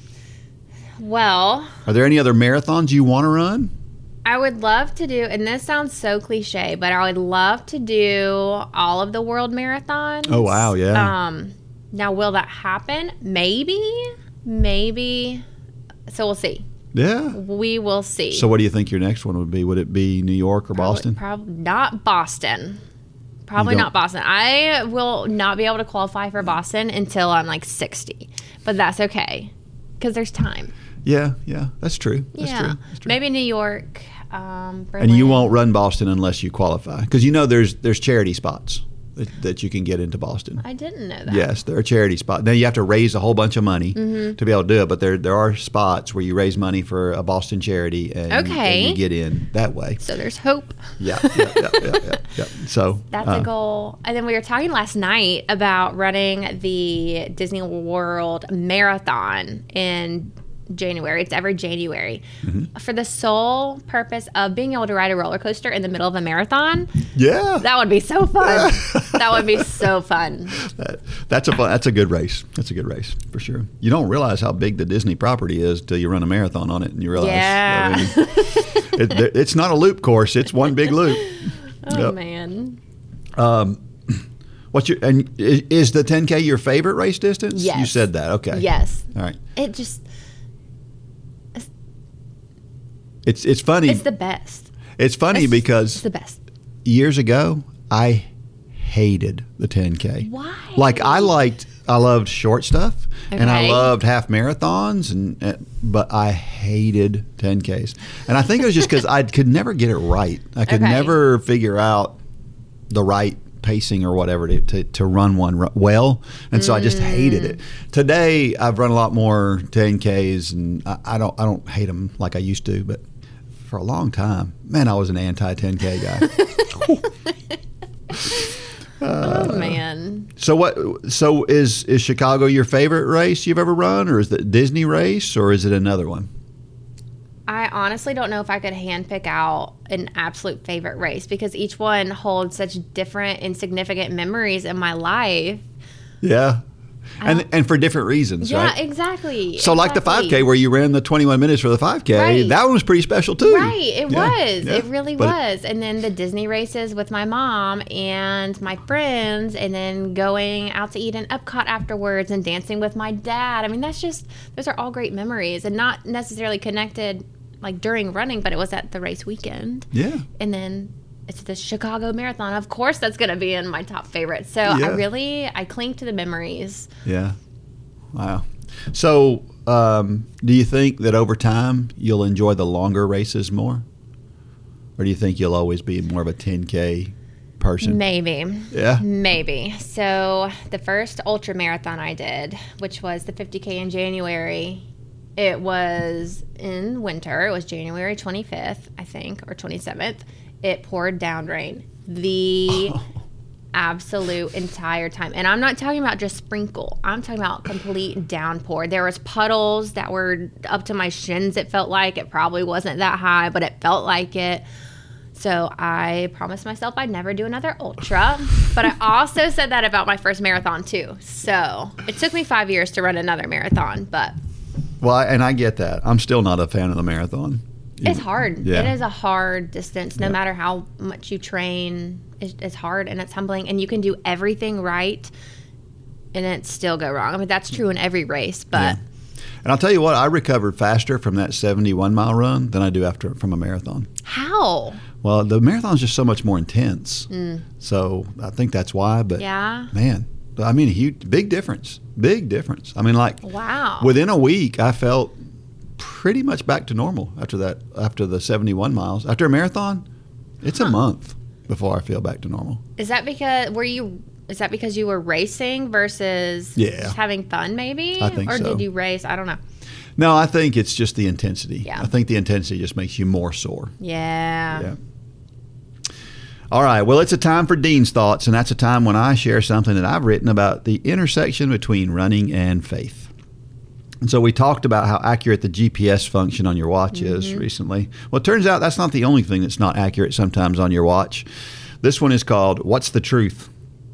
Well, Are there any other marathons you want to run? I would love to do, and this sounds so cliche, but I would love to do all of the world marathons. Oh, wow, yeah. Um, now, will that happen? Maybe, maybe. So we'll see. Yeah. We will see. So, what do you think your next one would be? Would it be New York or Boston? Probably not Boston. Probably You don't- not Boston. I will not be able to qualify for Boston until I'm like sixty, but that's okay because there's time. Yeah, yeah, that's true. That's yeah, true. That's true. maybe New York. Um, And you Berlin. won't run Boston unless you qualify, because you know there's there's charity spots that, that you can get into Boston. I didn't know that. Yes, there are charity spots. Now you have to raise a whole bunch of money Mm-hmm. to be able to do it, but there there are spots where you raise money for a Boston charity and, Okay. and you get in that way. So there's hope. Yeah, yeah, yeah, yeah, yeah, yeah. So That's uh, a goal. And then we were talking last night about running the Disney World Marathon in January. It's every January Mm-hmm. for the sole purpose of being able to ride a roller coaster in the middle of a marathon. Yeah, That would be so fun. That would be so fun. that, that's a fun, that's a good race. That's a good race for sure. You don't realize how big the Disney property is till you run a marathon on it, and you realize. Yeah. I mean, it, there- it's not a loop course; it's one big loop. Oh, Yep. man. Um, what's your and i- is the ten K your favorite race distance? Yes. You said that. Okay. Yes. All right. It just, It's it's funny. it's the best. It's funny It's- because It's the best. years ago I hated the ten K. Why? Like I liked, I loved short stuff, and I Okay. loved half marathons, and uh, but I hated ten Ks. And I think it was just because I could never get it right. I could Okay. never figure out the right pacing or whatever to, to, to run one ru- well, and so I just hated it. Today I've run a lot more ten Ks, and I, I don't I don't hate them like I used to, but for a long time, man, I was an anti ten K guy. oh, man. So what? So is is Chicago your favorite race you've ever run, or is it Disney race, or is it another one? I honestly don't know if I could handpick out an absolute favorite race because each one holds such different and significant memories in my life. Yeah, and and for different reasons, Yeah, right? exactly. So like the exactly. five K where you ran the twenty-one minutes for the five K, Right. that one was pretty special too. Right, it Yeah, was. yeah. It really But was. And then the Disney races with my mom and my friends, and then going out to eat in Epcot afterwards and dancing with my dad. I mean, that's just, those are all great memories and not necessarily connected like during running, but it was at the race weekend. Yeah. And then it's the Chicago Marathon. Of course, that's going to be in my top favorites. So I Yeah. really, I cling to the memories. Yeah. Wow. So, um, do you think that over time you'll enjoy the longer races more, or do you think you'll always be more of a ten K person? Maybe. Yeah. Maybe. So the first ultra marathon I did, which was the fifty K in January, it was in winter. It was January twenty-fifth, I think, or twenty-seventh. It poured down rain the absolute entire time. And I'm not talking about just sprinkle. I'm talking about complete downpour. There was puddles that were up to my shins, it felt like. It probably wasn't that high, but it felt like it. So I promised myself I'd never do another ultra. But I also said that about my first marathon too. So it took me five years to run another marathon, but Well, I- and I get that. I'm still not a fan of the marathon. it's hard. Yeah. It is a hard distance, no Yeah. matter how much you train is, is hard and it's humbling, and you can do everything right and it still go wrong. I mean, that's true in every race, but. Yeah. And I'll tell you what, I recovered faster from that seventy-one mile run than I do after from a marathon. How? Well, the marathon's just so much more intense. Mm. So I think that's why. But yeah. man, I mean, huge, big difference. Big difference. I mean, like wow. within a week, I felt pretty much back to normal after that. After the seventy-one miles, after a marathon, it's huh. a month before I feel back to normal. Is that because were you? Is that because you were racing versus yeah. just having fun, maybe? I think or so. did you race? I don't know. No, I think it's just the intensity. Yeah. I think the intensity just makes you more sore. Yeah. Yeah. All right. Well, it's a time for Dean's Thoughts, and that's a time when I share something that I've written about the intersection between running and faith. And so we talked about how accurate the G P S function on your watch mm-hmm. is recently. Well, it turns out that's not the only thing that's not accurate sometimes on your watch. This one is called What's the Truth?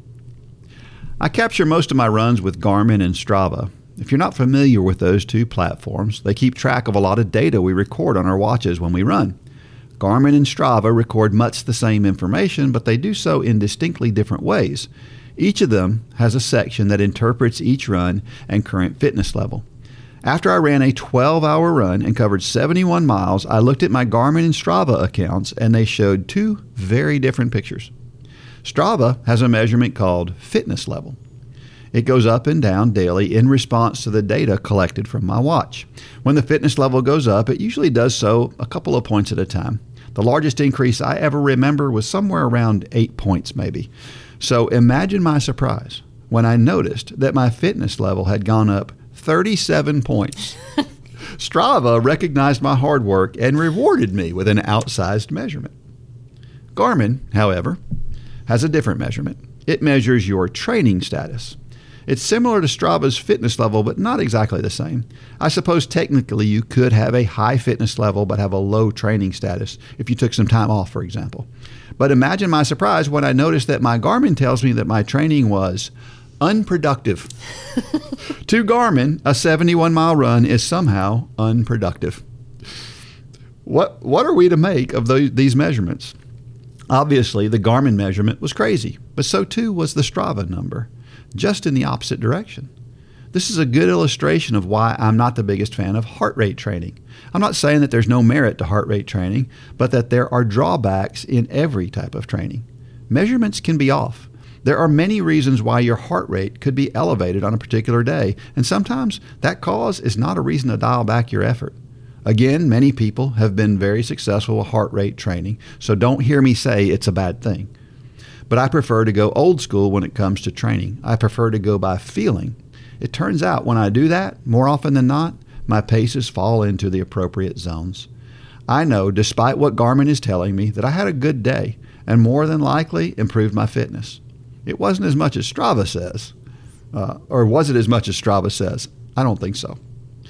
I capture most of my runs with Garmin and Strava. If you're not familiar with those two platforms, they keep track of a lot of data we record on our watches when we run. Garmin and Strava record much the same information, but they do so in distinctly different ways. Each of them has a section that interprets each run and current fitness level. After I ran a twelve-hour run and covered seventy-one miles, I looked at my Garmin and Strava accounts, and they showed two very different pictures. Strava has a measurement called fitness level. It goes up and down daily in response to the data collected from my watch. When the fitness level goes up, it usually does so a couple of points at a time. The largest increase I ever remember was somewhere around eight points maybe. So imagine my surprise when I noticed that my fitness level had gone up thirty-seven points. Strava recognized my hard work and rewarded me with an outsized measurement. Garmin, however, has a different measurement. It measures your training status. It's similar to Strava's fitness level, but not exactly the same. I suppose technically you could have a high fitness level but have a low training status if you took some time off, for example. But imagine my surprise when I noticed that my Garmin tells me that my training was unproductive. To Garmin, a seventy-one mile run is somehow unproductive. What, what are we to make of those, these measurements? Obviously, the Garmin measurement was crazy, but so too was the Strava number, just in the opposite direction. This is a good illustration of why I'm not the biggest fan of heart rate training. I'm not saying that there's no merit to heart rate training, but that there are drawbacks in every type of training. Measurements can be off. There are many reasons why your heart rate could be elevated on a particular day, and sometimes that cause is not a reason to dial back your effort. Again, many people have been very successful with heart rate training, so don't hear me say it's a bad thing. But I prefer to go old school when it comes to training. I prefer to go by feeling. It turns out when I do that, more often than not, my paces fall into the appropriate zones. I know, despite what Garmin is telling me, that I had a good day and more than likely improved my fitness. It wasn't as much as Strava says. Uh, or was it as much as Strava says? I don't think so.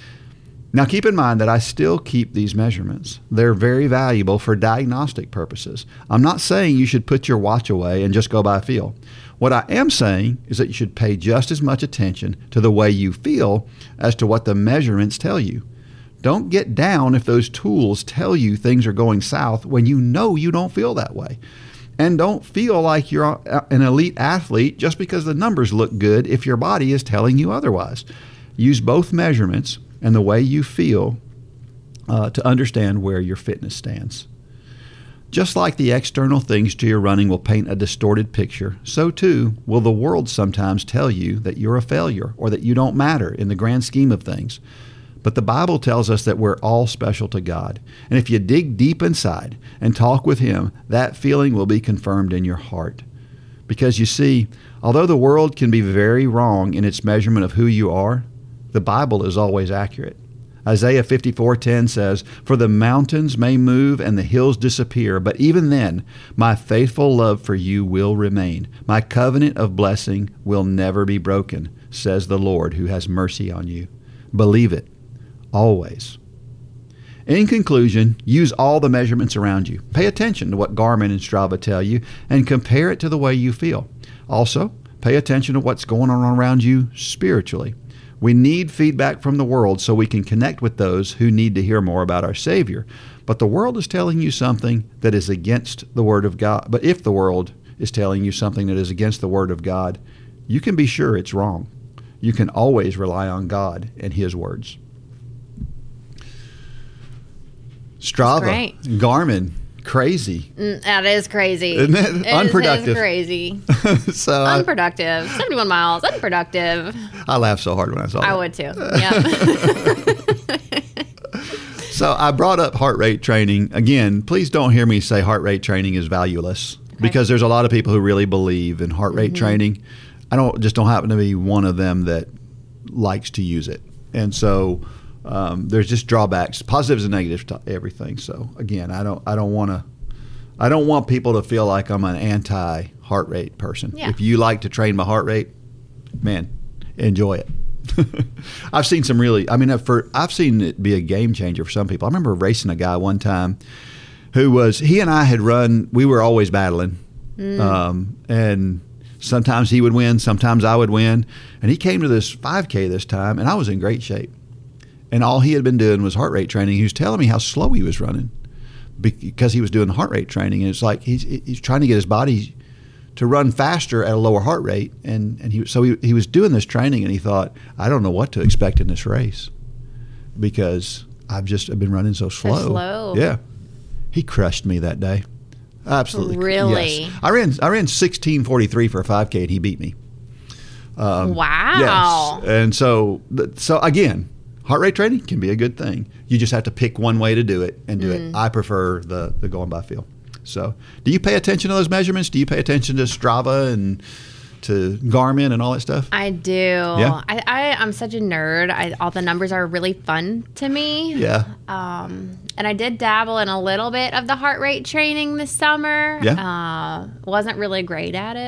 Now keep in mind that I still keep these measurements. They're very valuable for diagnostic purposes. I'm not saying you should put your watch away and just go by feel. What I am saying is that you should pay just as much attention to the way you feel as to what the measurements tell you. Don't get down if those tools tell you things are going south when you know you don't feel that way. And don't feel like you're an elite athlete just because the numbers look good if your body is telling you otherwise. Use both measurements and the way you feel uh, to understand where your fitness stands. Just like the external things to your running will paint a distorted picture, so too will the world sometimes tell you that you're a failure or that you don't matter in the grand scheme of things. But the Bible tells us that we're all special to God. And if you dig deep inside and talk with Him, that feeling will be confirmed in your heart. Because you see, although the world can be very wrong in its measurement of who you are, the Bible is always accurate. Isaiah fifty-four ten says, "For the mountains may move and the hills disappear, but even then my faithful love for you will remain. My covenant of blessing will never be broken, says the Lord who has mercy on you." Believe it, always. In conclusion, use all the measurements around you. Pay attention to what Garmin and Strava tell you and compare it to the way you feel. Also, pay attention to what's going on around you spiritually. We need feedback from the world so we can connect with those who need to hear more about our Savior. But the world is telling you something that is against the Word of God. But if the world is telling you something that is against the Word of God, you can be sure it's wrong. You can always rely on God and His words. Strava, Garmin, crazy. Mm, that is crazy. Isn't it? It Unproductive. Is, crazy. so I, Unproductive. seventy-one miles. Unproductive. I laughed so hard when I saw I that. would too. Yeah. So I brought up heart rate training. Again, please don't hear me say heart rate training is valueless, okay, because there's a lot of people who really believe in heart rate mm-hmm. training. I don't just don't happen to be one of them that likes to use it. And so um, there's just drawbacks, positives and negatives to everything. So again, I don't I don't want to I don't want people to feel like I'm an anti heart rate person. Yeah. If you like to train my heart rate, man, enjoy it. I've seen some really, I mean, for I've seen it be a game changer for some people. I remember racing a guy one time who was, he and I had run, we were always battling. Mm. Um, and sometimes he would win, sometimes I would win. And he came to this five K this time, and I was in great shape. And all he had been doing was heart rate training. He was telling me how slow he was running because he was doing heart rate training. And it's like he's, he's trying to get his body to run faster at a lower heart rate, and, and he so he, he was doing this training, and he thought, I don't know what to expect in this race because I've just I've been running so slow. So slow. Yeah, he crushed me that day. Absolutely, really. Yes. I ran I ran sixteen forty-three for a five K, and he beat me. Um, wow. Yes, and so so again, heart rate training can be a good thing. You just have to pick one way to do it and do mm. it. I prefer the the going by feel. So, do you pay attention to those measurements? Do you pay attention to Strava and to Garmin and all that stuff? I do. Yeah. I, I, I'm such a nerd. I, all the numbers are really fun to me. Yeah. Um, and I did dabble in a little bit of the heart rate training this summer. Yeah. Uh, wasn't really great at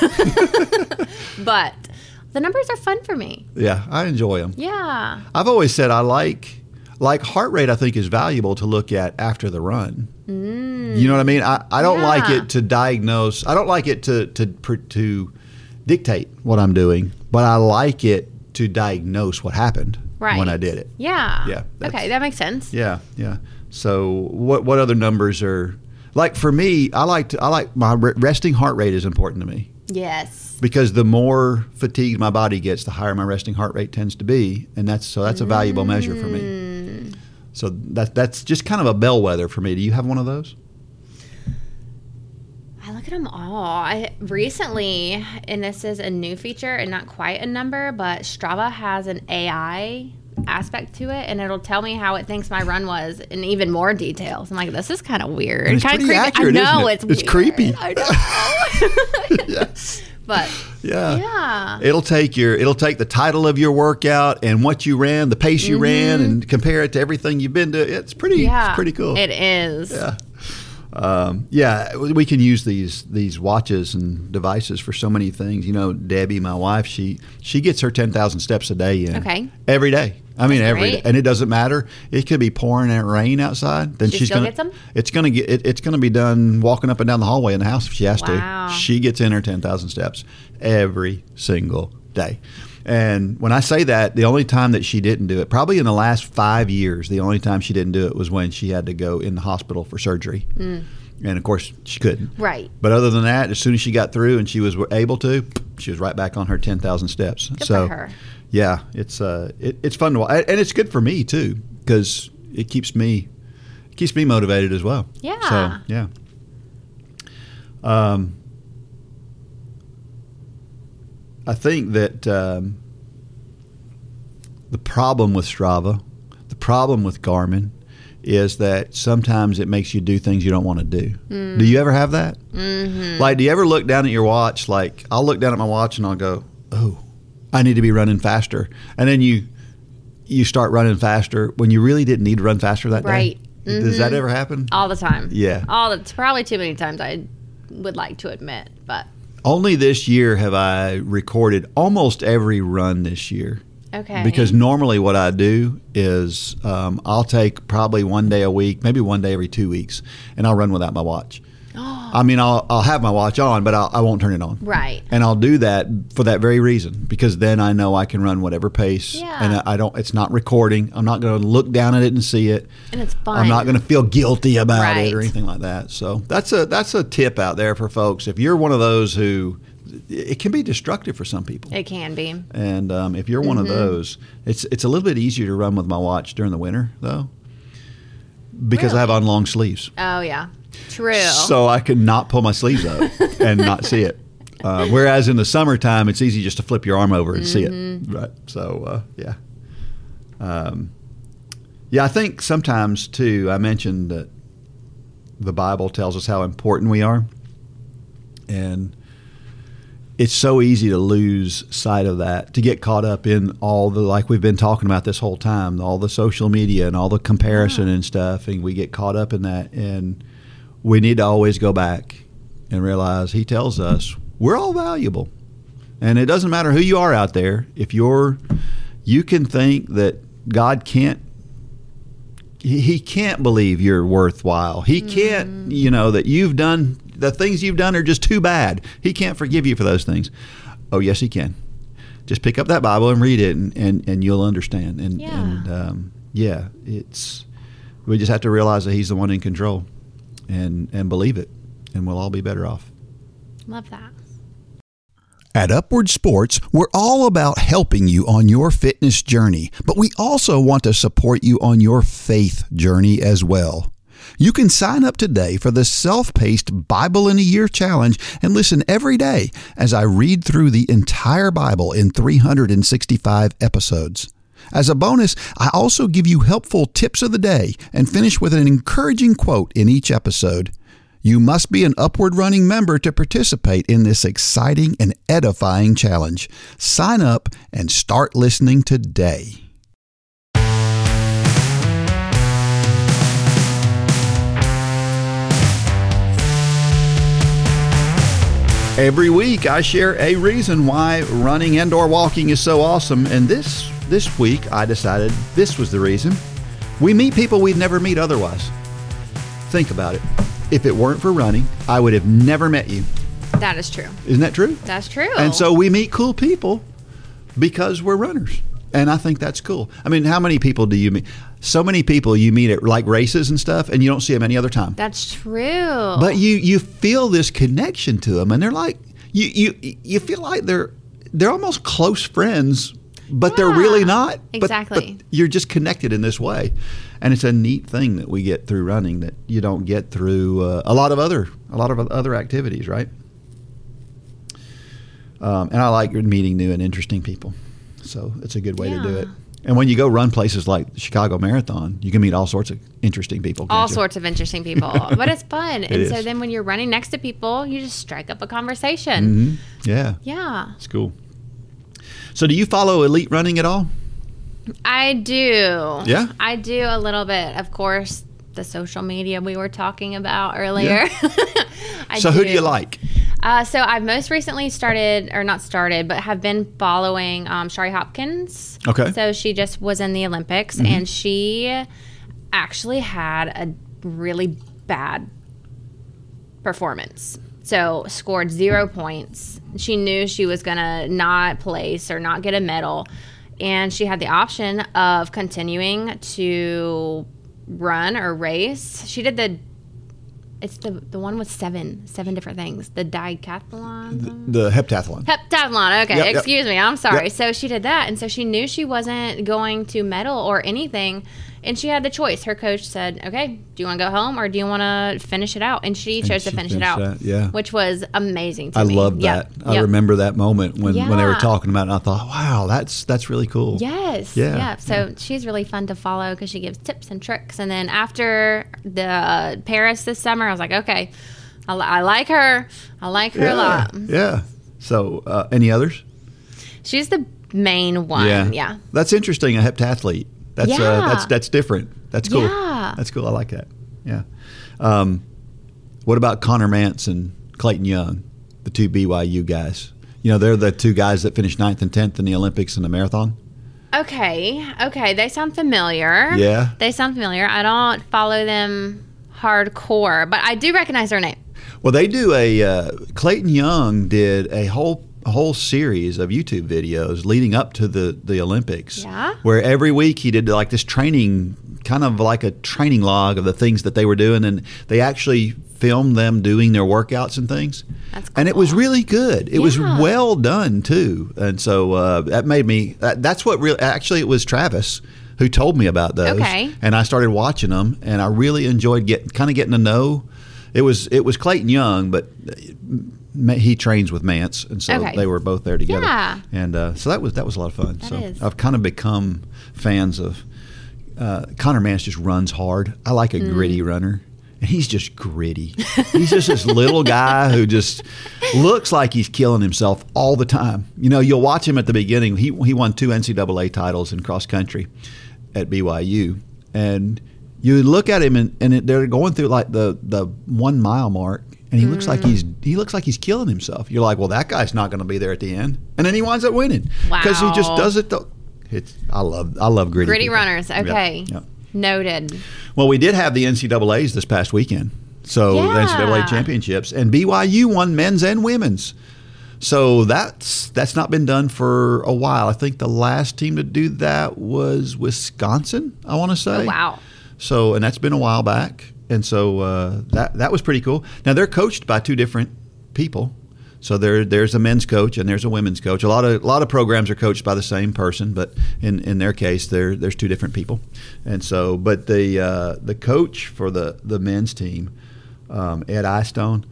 it. But the numbers are fun for me. Yeah, I enjoy them. Yeah. I've always said I like, like heart rate I think is valuable to look at after the run. Mm. You know what I mean? I, I don't yeah. like it to diagnose. I don't like it to, to to dictate what I'm doing, but I like it to diagnose what happened right. when I did it. Yeah. Yeah. Okay, that makes sense. Yeah, yeah. So what what other numbers are like for me? I like to, I like my resting heart rate is important to me. Yes. Because the more fatigued my body gets, the higher my resting heart rate tends to be, and that's so that's a valuable mm. measure for me. So that that's just kind of a bellwether for me. Do you have one of those? I look at them all. I recently, and this is a new feature and not quite a number, but Strava has an A I aspect to it, and it'll tell me how it thinks my run was in even more details. I'm like, this is kind of weird. And it's kind pretty of accurate, I know, isn't it? it's It's weird. creepy. I know. Yes. But yeah. yeah. It'll take your it'll take the title of your workout and what you ran, the pace you mm-hmm. ran, and compare it to everything you've been to. It's pretty yeah, it's pretty cool. It is. Yeah. Um, yeah, we can use these these watches and devices for so many things. You know, Debbie, my wife, she she gets her ten thousand steps a day in. Okay. Every day. I mean, That's every great. day, and it doesn't matter. It could be pouring and rain outside. Then she she's still gonna. Gets them? It's gonna get. It, it's gonna be done walking up and down the hallway in the house if she has wow. to. She gets in her ten thousand steps every single day. And when I say that, the only time that she didn't do it, probably in the last five years, the only time she didn't do it was when she had to go in the hospital for surgery. Mm. And of course, she couldn't. Right. But other than that, as soon as she got through and she was able to, she was right back on her ten thousand steps. Good so, for her. Yeah, it's uh, it, it's fun to watch, and it's good for me too because it keeps me it keeps me motivated as well. Yeah. So yeah. Um, I think that um, the problem with Strava, the problem with Garmin, is that sometimes it makes you do things you don't want to do. Mm. Do you ever have that? Mm-hmm. Like, do you ever look down at your watch? Like, I'll look down at my watch and I'll go, oh, I need to be running faster. And then you you start running faster when you really didn't need to run faster that right. day. Mm-hmm. Does that ever happen? All the time. Yeah. All the, it's probably too many times I would like to admit, but. Only this year have I recorded almost every run this year. Okay. Because normally what I do is um, I'll take probably one day a week, maybe one day every two weeks, and I'll run without my watch. I mean, I'll I'll have my watch on, but I'll, I won't turn it on. Right. And I'll do that for that very reason, because then I know I can run whatever pace. Yeah. And I, I don't. It's not recording. I'm not going to look down at it and see it. And it's fun. I'm not going to feel guilty about Right. it or anything like that. So that's a that's a tip out there for folks. If you're one of those who, it can be destructive for some people. It can be. And um, if you're one Mm-hmm. of those, it's it's a little bit easier to run with my watch during the winter though, because I have on long sleeves. Oh, yeah. True. So I could not pull my sleeves up and not see it. Uh, whereas in the summertime, it's easy just to flip your arm over and see it. Right. So, uh, yeah. Um, yeah, I think sometimes, too, I mentioned that the Bible tells us how important we are. And it's so easy to lose sight of that, to get caught up in all the, like we've been talking about this whole time, all the social media and all the comparison and stuff. And we get caught up in that. And we need to always go back and realize he tells us we're all valuable. And it doesn't matter who you are out there. If you're, you can think that God can't, he, he can't believe you're worthwhile. He can't, you know, that you've done, the things you've done are just too bad. He can't forgive you for those things. Oh, yes, he can. Just pick up that Bible and read it, and, and, and you'll understand. And, Yeah. and um, yeah, it's, we just have to realize that he's the one in control. And, and believe it, and we'll all be better off. Love that. At Upward Sports, we're all about helping you on your fitness journey, but we also want to support you on your faith journey as well. You can sign up today for the self-paced Bible in a Year Challenge and listen every day as I read through the entire Bible in three hundred sixty-five episodes. As a bonus, I also give you helpful tips of the day and finish with an encouraging quote in each episode. You must be an Upward Running member to participate in this exciting and edifying challenge. Sign up and start listening today. Every week I share a reason why running and or walking is so awesome, and this this week I decided this was the reason. We meet people we'd never meet otherwise. Think about it. If it weren't for running, I would have never met you. That is true. Isn't that true? That's true. And so we meet cool people because we're runners. And I think that's cool. I mean, how many people do you meet? So many people you meet at like races and stuff, and you don't see them any other time. That's true. But you you feel this connection to them, and they're like you you you feel like they're they're almost close friends, but they're Yeah, really not. But- exactly. But, you're just connected in this way, and it's a neat thing that we get through running that you don't get through uh, a lot of other a lot of other activities, right? Um, and I like meeting new and interesting people, so it's a good way to do Yeah. it. And when you go run places like the Chicago Marathon, you can meet all sorts of interesting people. all can't you? sorts of interesting people, but it's fun. and so is. then when you're running next to people, you just strike up a conversation. Mhm. Yeah, Yeah, it's cool. So, do you follow elite running at all? I do. Yeah? I do a little bit. Of course, the social media we were talking about earlier. I So, who do you like? Uh, so I've most recently started, or not started, but have been following um, Shari Hopkins. Okay. So she just was in the Olympics, Mm-hmm. and she actually had a really bad performance. So scored zero points. She knew she was going to not place or not get a medal. And she had the option of continuing to run or race. She did the It's the the one with seven seven different things. The decathlon. The heptathlon. Heptathlon. Okay, Yep, yep. excuse me. I'm sorry. Yep. So she did that, and so she knew she wasn't going to medal or anything, and she had the choice. Her coach said, "Okay, do you want to go home or do you want to finish it out?" And she chose to she finish it finished out. that, yeah. which was amazing. To I me. love Yep, that. I yep. remember that moment when, when they were Yeah. talking about it, and I thought, wow, that's that's really cool. Yes. Yeah, Yeah. So she's really fun to follow because she gives tips and tricks. And then after the uh, Paris this summer, I was like, okay, I, li- I like her. I like her Yeah. a lot. Yeah. So, uh, any others? She's the main one. Yeah. That's interesting. A heptathlete. That's uh, Yeah. that's that's different. That's cool. Yeah. That's cool. I like that. Yeah. Um, what about Connor Mance and Clayton Young, the two B Y U guys? You know, they're the two guys that finished ninth and tenth in the Olympics and the marathon. Okay. Okay. They sound familiar. Yeah. They sound familiar. I don't follow them hardcore, but I do recognize their name. Well, they do a uh, Clayton Young did a whole a whole series of YouTube videos leading up to the the Olympics. Yeah. Where every week he did like this training, kind of like a training log of the things that they were doing, and they actually filmed them doing their workouts and things. That's cool. And it was really good. It Yeah. was well done too, and so uh, that made me. That, that's what really. Actually, it was Travis who told me about those. Okay. And I started watching them, and I really enjoyed getting kind of getting to know. It was it was Clayton Young, but he trains with Mance, and so Okay. they were both there together. Yeah. And uh, so that was that was a lot of fun. That so is. I've kind of become fans of uh, Connor Mance. Just runs hard. I like a Mm. gritty runner. And he's just gritty. He's just this little guy who just looks like he's killing himself all the time. You know, you'll watch him at the beginning. He he won two N C double A titles in cross country at B Y U, and you look at him and, and it, they're going through like the, the one mile mark, and he looks like he's he looks like he's killing himself. You're like, well, that guy's not going to be there at the end, and then he winds up winning because he just Wow. does it. The, it's I love I love gritty Gritty people. runners. Okay. Yep, yep. Noted. Well, we did have the N C double A's this past weekend. So the N C double A Yeah. championships, and B Y U won men's and women's. So that's that's not been done for a while. I think the last team to do that was Wisconsin, I want to say. Oh, wow. So, and that's been a while back. And so uh, that that was pretty cool. Now, they're coached by two different people. So there, there's a men's coach and there's a women's coach. A lot of a lot of programs are coached by the same person, but in, in their case, there there's two different people. And so, but the uh, the coach for the, the men's team, um, Ed Eyestone,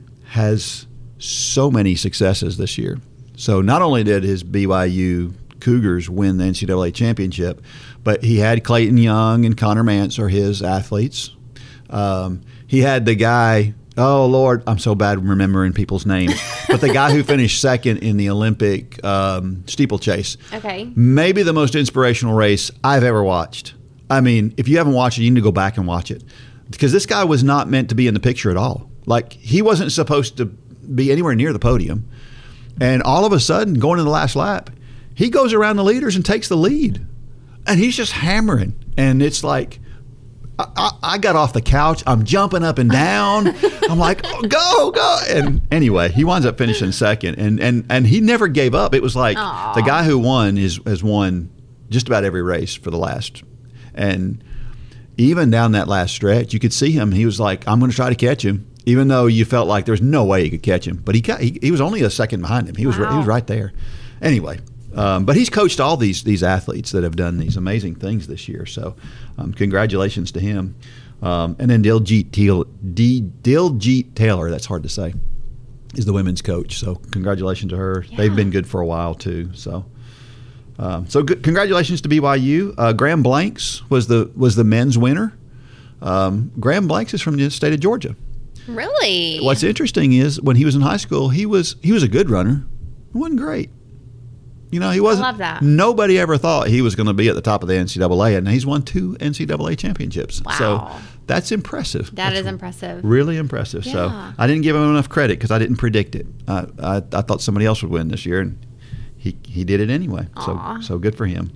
has so many successes this year. So not only did his B Y U Cougars win the N C double A championship, but he had Clayton Young and Connor Mance are his athletes. Um, he had the guy. Oh, Lord, I'm so bad remembering people's names. But the guy who finished second in the Olympic um, steeplechase. Okay. Maybe the most inspirational race I've ever watched. I mean, if you haven't watched it, you need to go back and watch it. Because this guy was not meant to be in the picture at all. Like, he wasn't supposed to be anywhere near the podium. And all of a sudden, going to the last lap, he goes around the leaders and takes the lead. And he's just hammering. And it's like... I, I got off the couch. I'm jumping up and down. I'm like, oh, go, go. And anyway, he winds up finishing second. And and, and he never gave up. It was like Aww. the guy who won is, has won just about every race for the last. And even down that last stretch, you could see him. He was like, I'm going to try to catch him, even though you felt like there's no way you could catch him. But he got, he, he was only a second behind him. He was, Wow. he was right there. Anyway. Um, but he's coached all these these athletes that have done these amazing things this year. So, um, congratulations to him. Um, and then Diljit Taylor, D, Diljit Taylor, that's hard to say, is the women's coach. So, congratulations to her. Yeah. They've been good for a while too. So, um, so good, congratulations to B Y U. Uh, Graham Blanks was the was the men's winner. Um, Graham Blanks is from the state of Georgia. Really? What's interesting is when he was in high school, he was he was a good runner. He wasn't great. You know, he wasn't. love that. Nobody ever thought he was going to be at the top of the N C double A, and he's won two N C double A championships. Wow. So that's impressive. That That's is impressive. Really impressive. So Yeah. I didn't give him enough credit because I didn't predict it. I, I I thought somebody else would win this year, and he he did it anyway. Aw. So so good for him.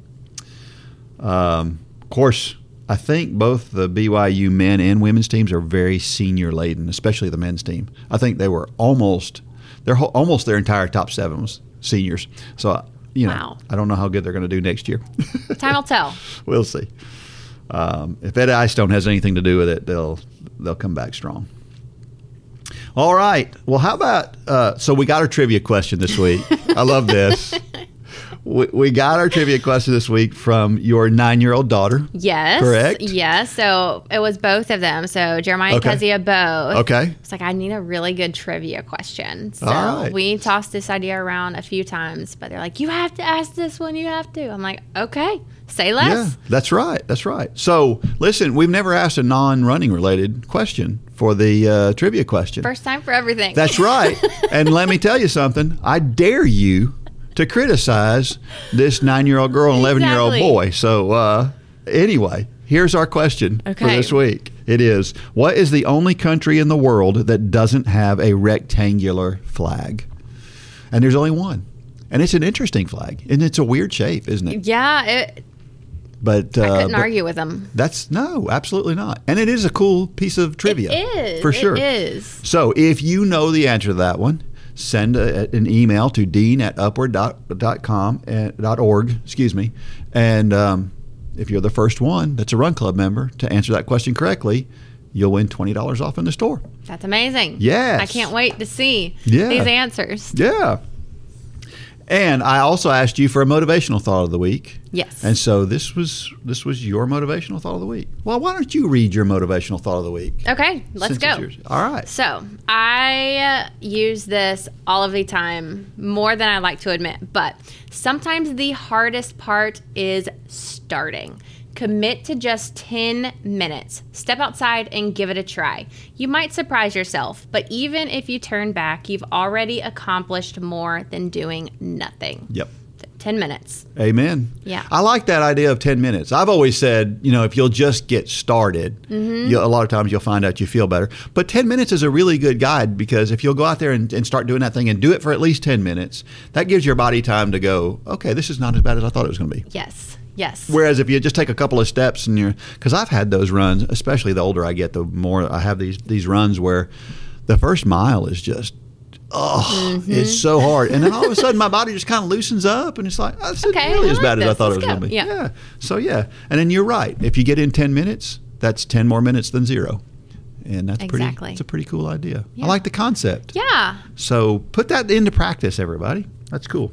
Um, of course, I think both the B Y U men and women's teams are very senior laden, especially the men's team. I think they were almost their whole, almost their entire top seven was seniors. So. You know, Wow. I don't know how good they're going to do next year. Time will tell. We'll see. Um, if Ed Eyestone has anything to do with it, they'll they'll come back strong. All right. Well, how about uh, so we got our trivia question this week. I love this. We, we got our trivia question this week from your nine-year-old daughter. Yes. Correct? Yes. So it was both of them. So Jeremiah Okay. and Kezia both. Okay. It's like, I need a really good trivia question. So All right. we tossed this idea around a few times, but they're like, you have to ask this one. You have to. I'm like, okay, say less. Yeah, that's right. That's right. So, listen, we've never asked a non-running related question for the uh, trivia question. First time for everything. That's right. And let me tell you something. I dare you to criticize this nine-year-old girl and eleven-year-old Exactly. boy. So uh, anyway, here's our question for Okay. this week. It is, what is the only country in the world that doesn't have a rectangular flag? And there's only one. And it's an interesting flag. And it's a weird shape, isn't it? Yeah. It, But uh, I couldn't but argue with them. That's no, absolutely not. And it is a cool piece of trivia. It is. For sure. It is. So if you know the answer to that one, send a, an email to dean at upward dot com and dot org, excuse me. And um, if you're the first one that's a Run Club member to answer that question correctly, you'll win twenty dollars off in the store. That's amazing. Yes. I can't wait to see Yeah. these answers. Yeah. And I also asked you for a motivational thought of the week. Yes. And so this was this was your motivational thought of the week. Well, why don't you read your motivational thought of the week? Okay, let's Since go. it's yours. All right. So I uh, use this all of the time, more than I like to admit. But sometimes the hardest part is starting. Commit to just ten minutes. Step outside and give it a try. You might surprise yourself, but even if you turn back, you've already accomplished more than doing nothing. Yep. ten minutes. Amen. Yeah. I like that idea of ten minutes. I've always said, you know, if you'll just get started, Mm-hmm. you, a lot of times you'll find out you feel better. But ten minutes is a really good guide because if you'll go out there and, and start doing that thing and do it for at least ten minutes, that gives your body time to go, okay, this is not as bad as I thought it was going to be. Yes. Yes. Whereas if you just take a couple of steps and you're, because I've had those runs, especially the older I get, the more I have these these runs where the first mile is just, oh, Mm-hmm. it's so hard. And then all of a sudden my body just kind of loosens up and it's like, oh, this isn't Okay, really I as like bad as I this. thought Let's it was go. going to be. Yeah. So yeah. And then you're right. If you get in ten minutes, that's ten more minutes than zero. And that's pretty, Exactly. it's a pretty cool idea. Yeah. I like the concept. Yeah. So put that into practice, everybody. That's cool.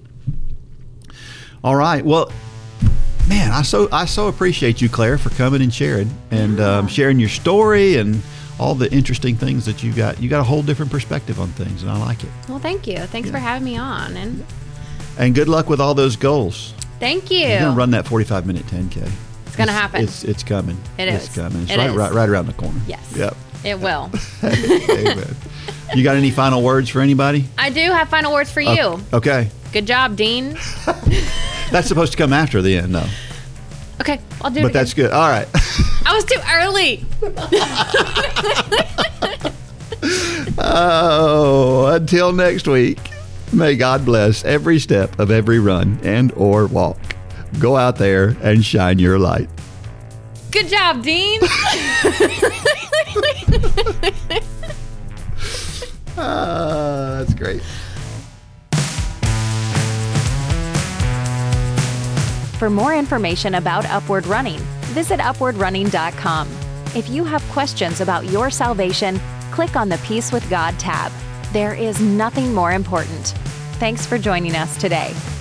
All right. Well, man, I so I so appreciate you, Claire, for coming and sharing and um, sharing your story and all the interesting things that you got. You got a whole different perspective on things, and I like it. Well, thank you. Thanks Yeah. for having me on. And And good luck with all those goals. thank you. You're gonna run that forty-five minute ten K. It's gonna happen. It's it's coming. It it's is. coming. It's It right, is. right right around the corner. Yes. Yep. It will. Amen. You got any final words for anybody? I do have final words for you. Oh, okay. Good job, Dean. That's supposed to come after the end, though. Okay, I'll do it. But that's good. All right. I was too early. Oh, until next week, may God bless every step of every run and or walk. Go out there and shine your light. Good job, Dean. Ah, that's great. For more information about Upward Running, visit upward running dot com. If you have questions about your salvation, click on the Peace with God tab. There is nothing more important. Thanks for joining us today.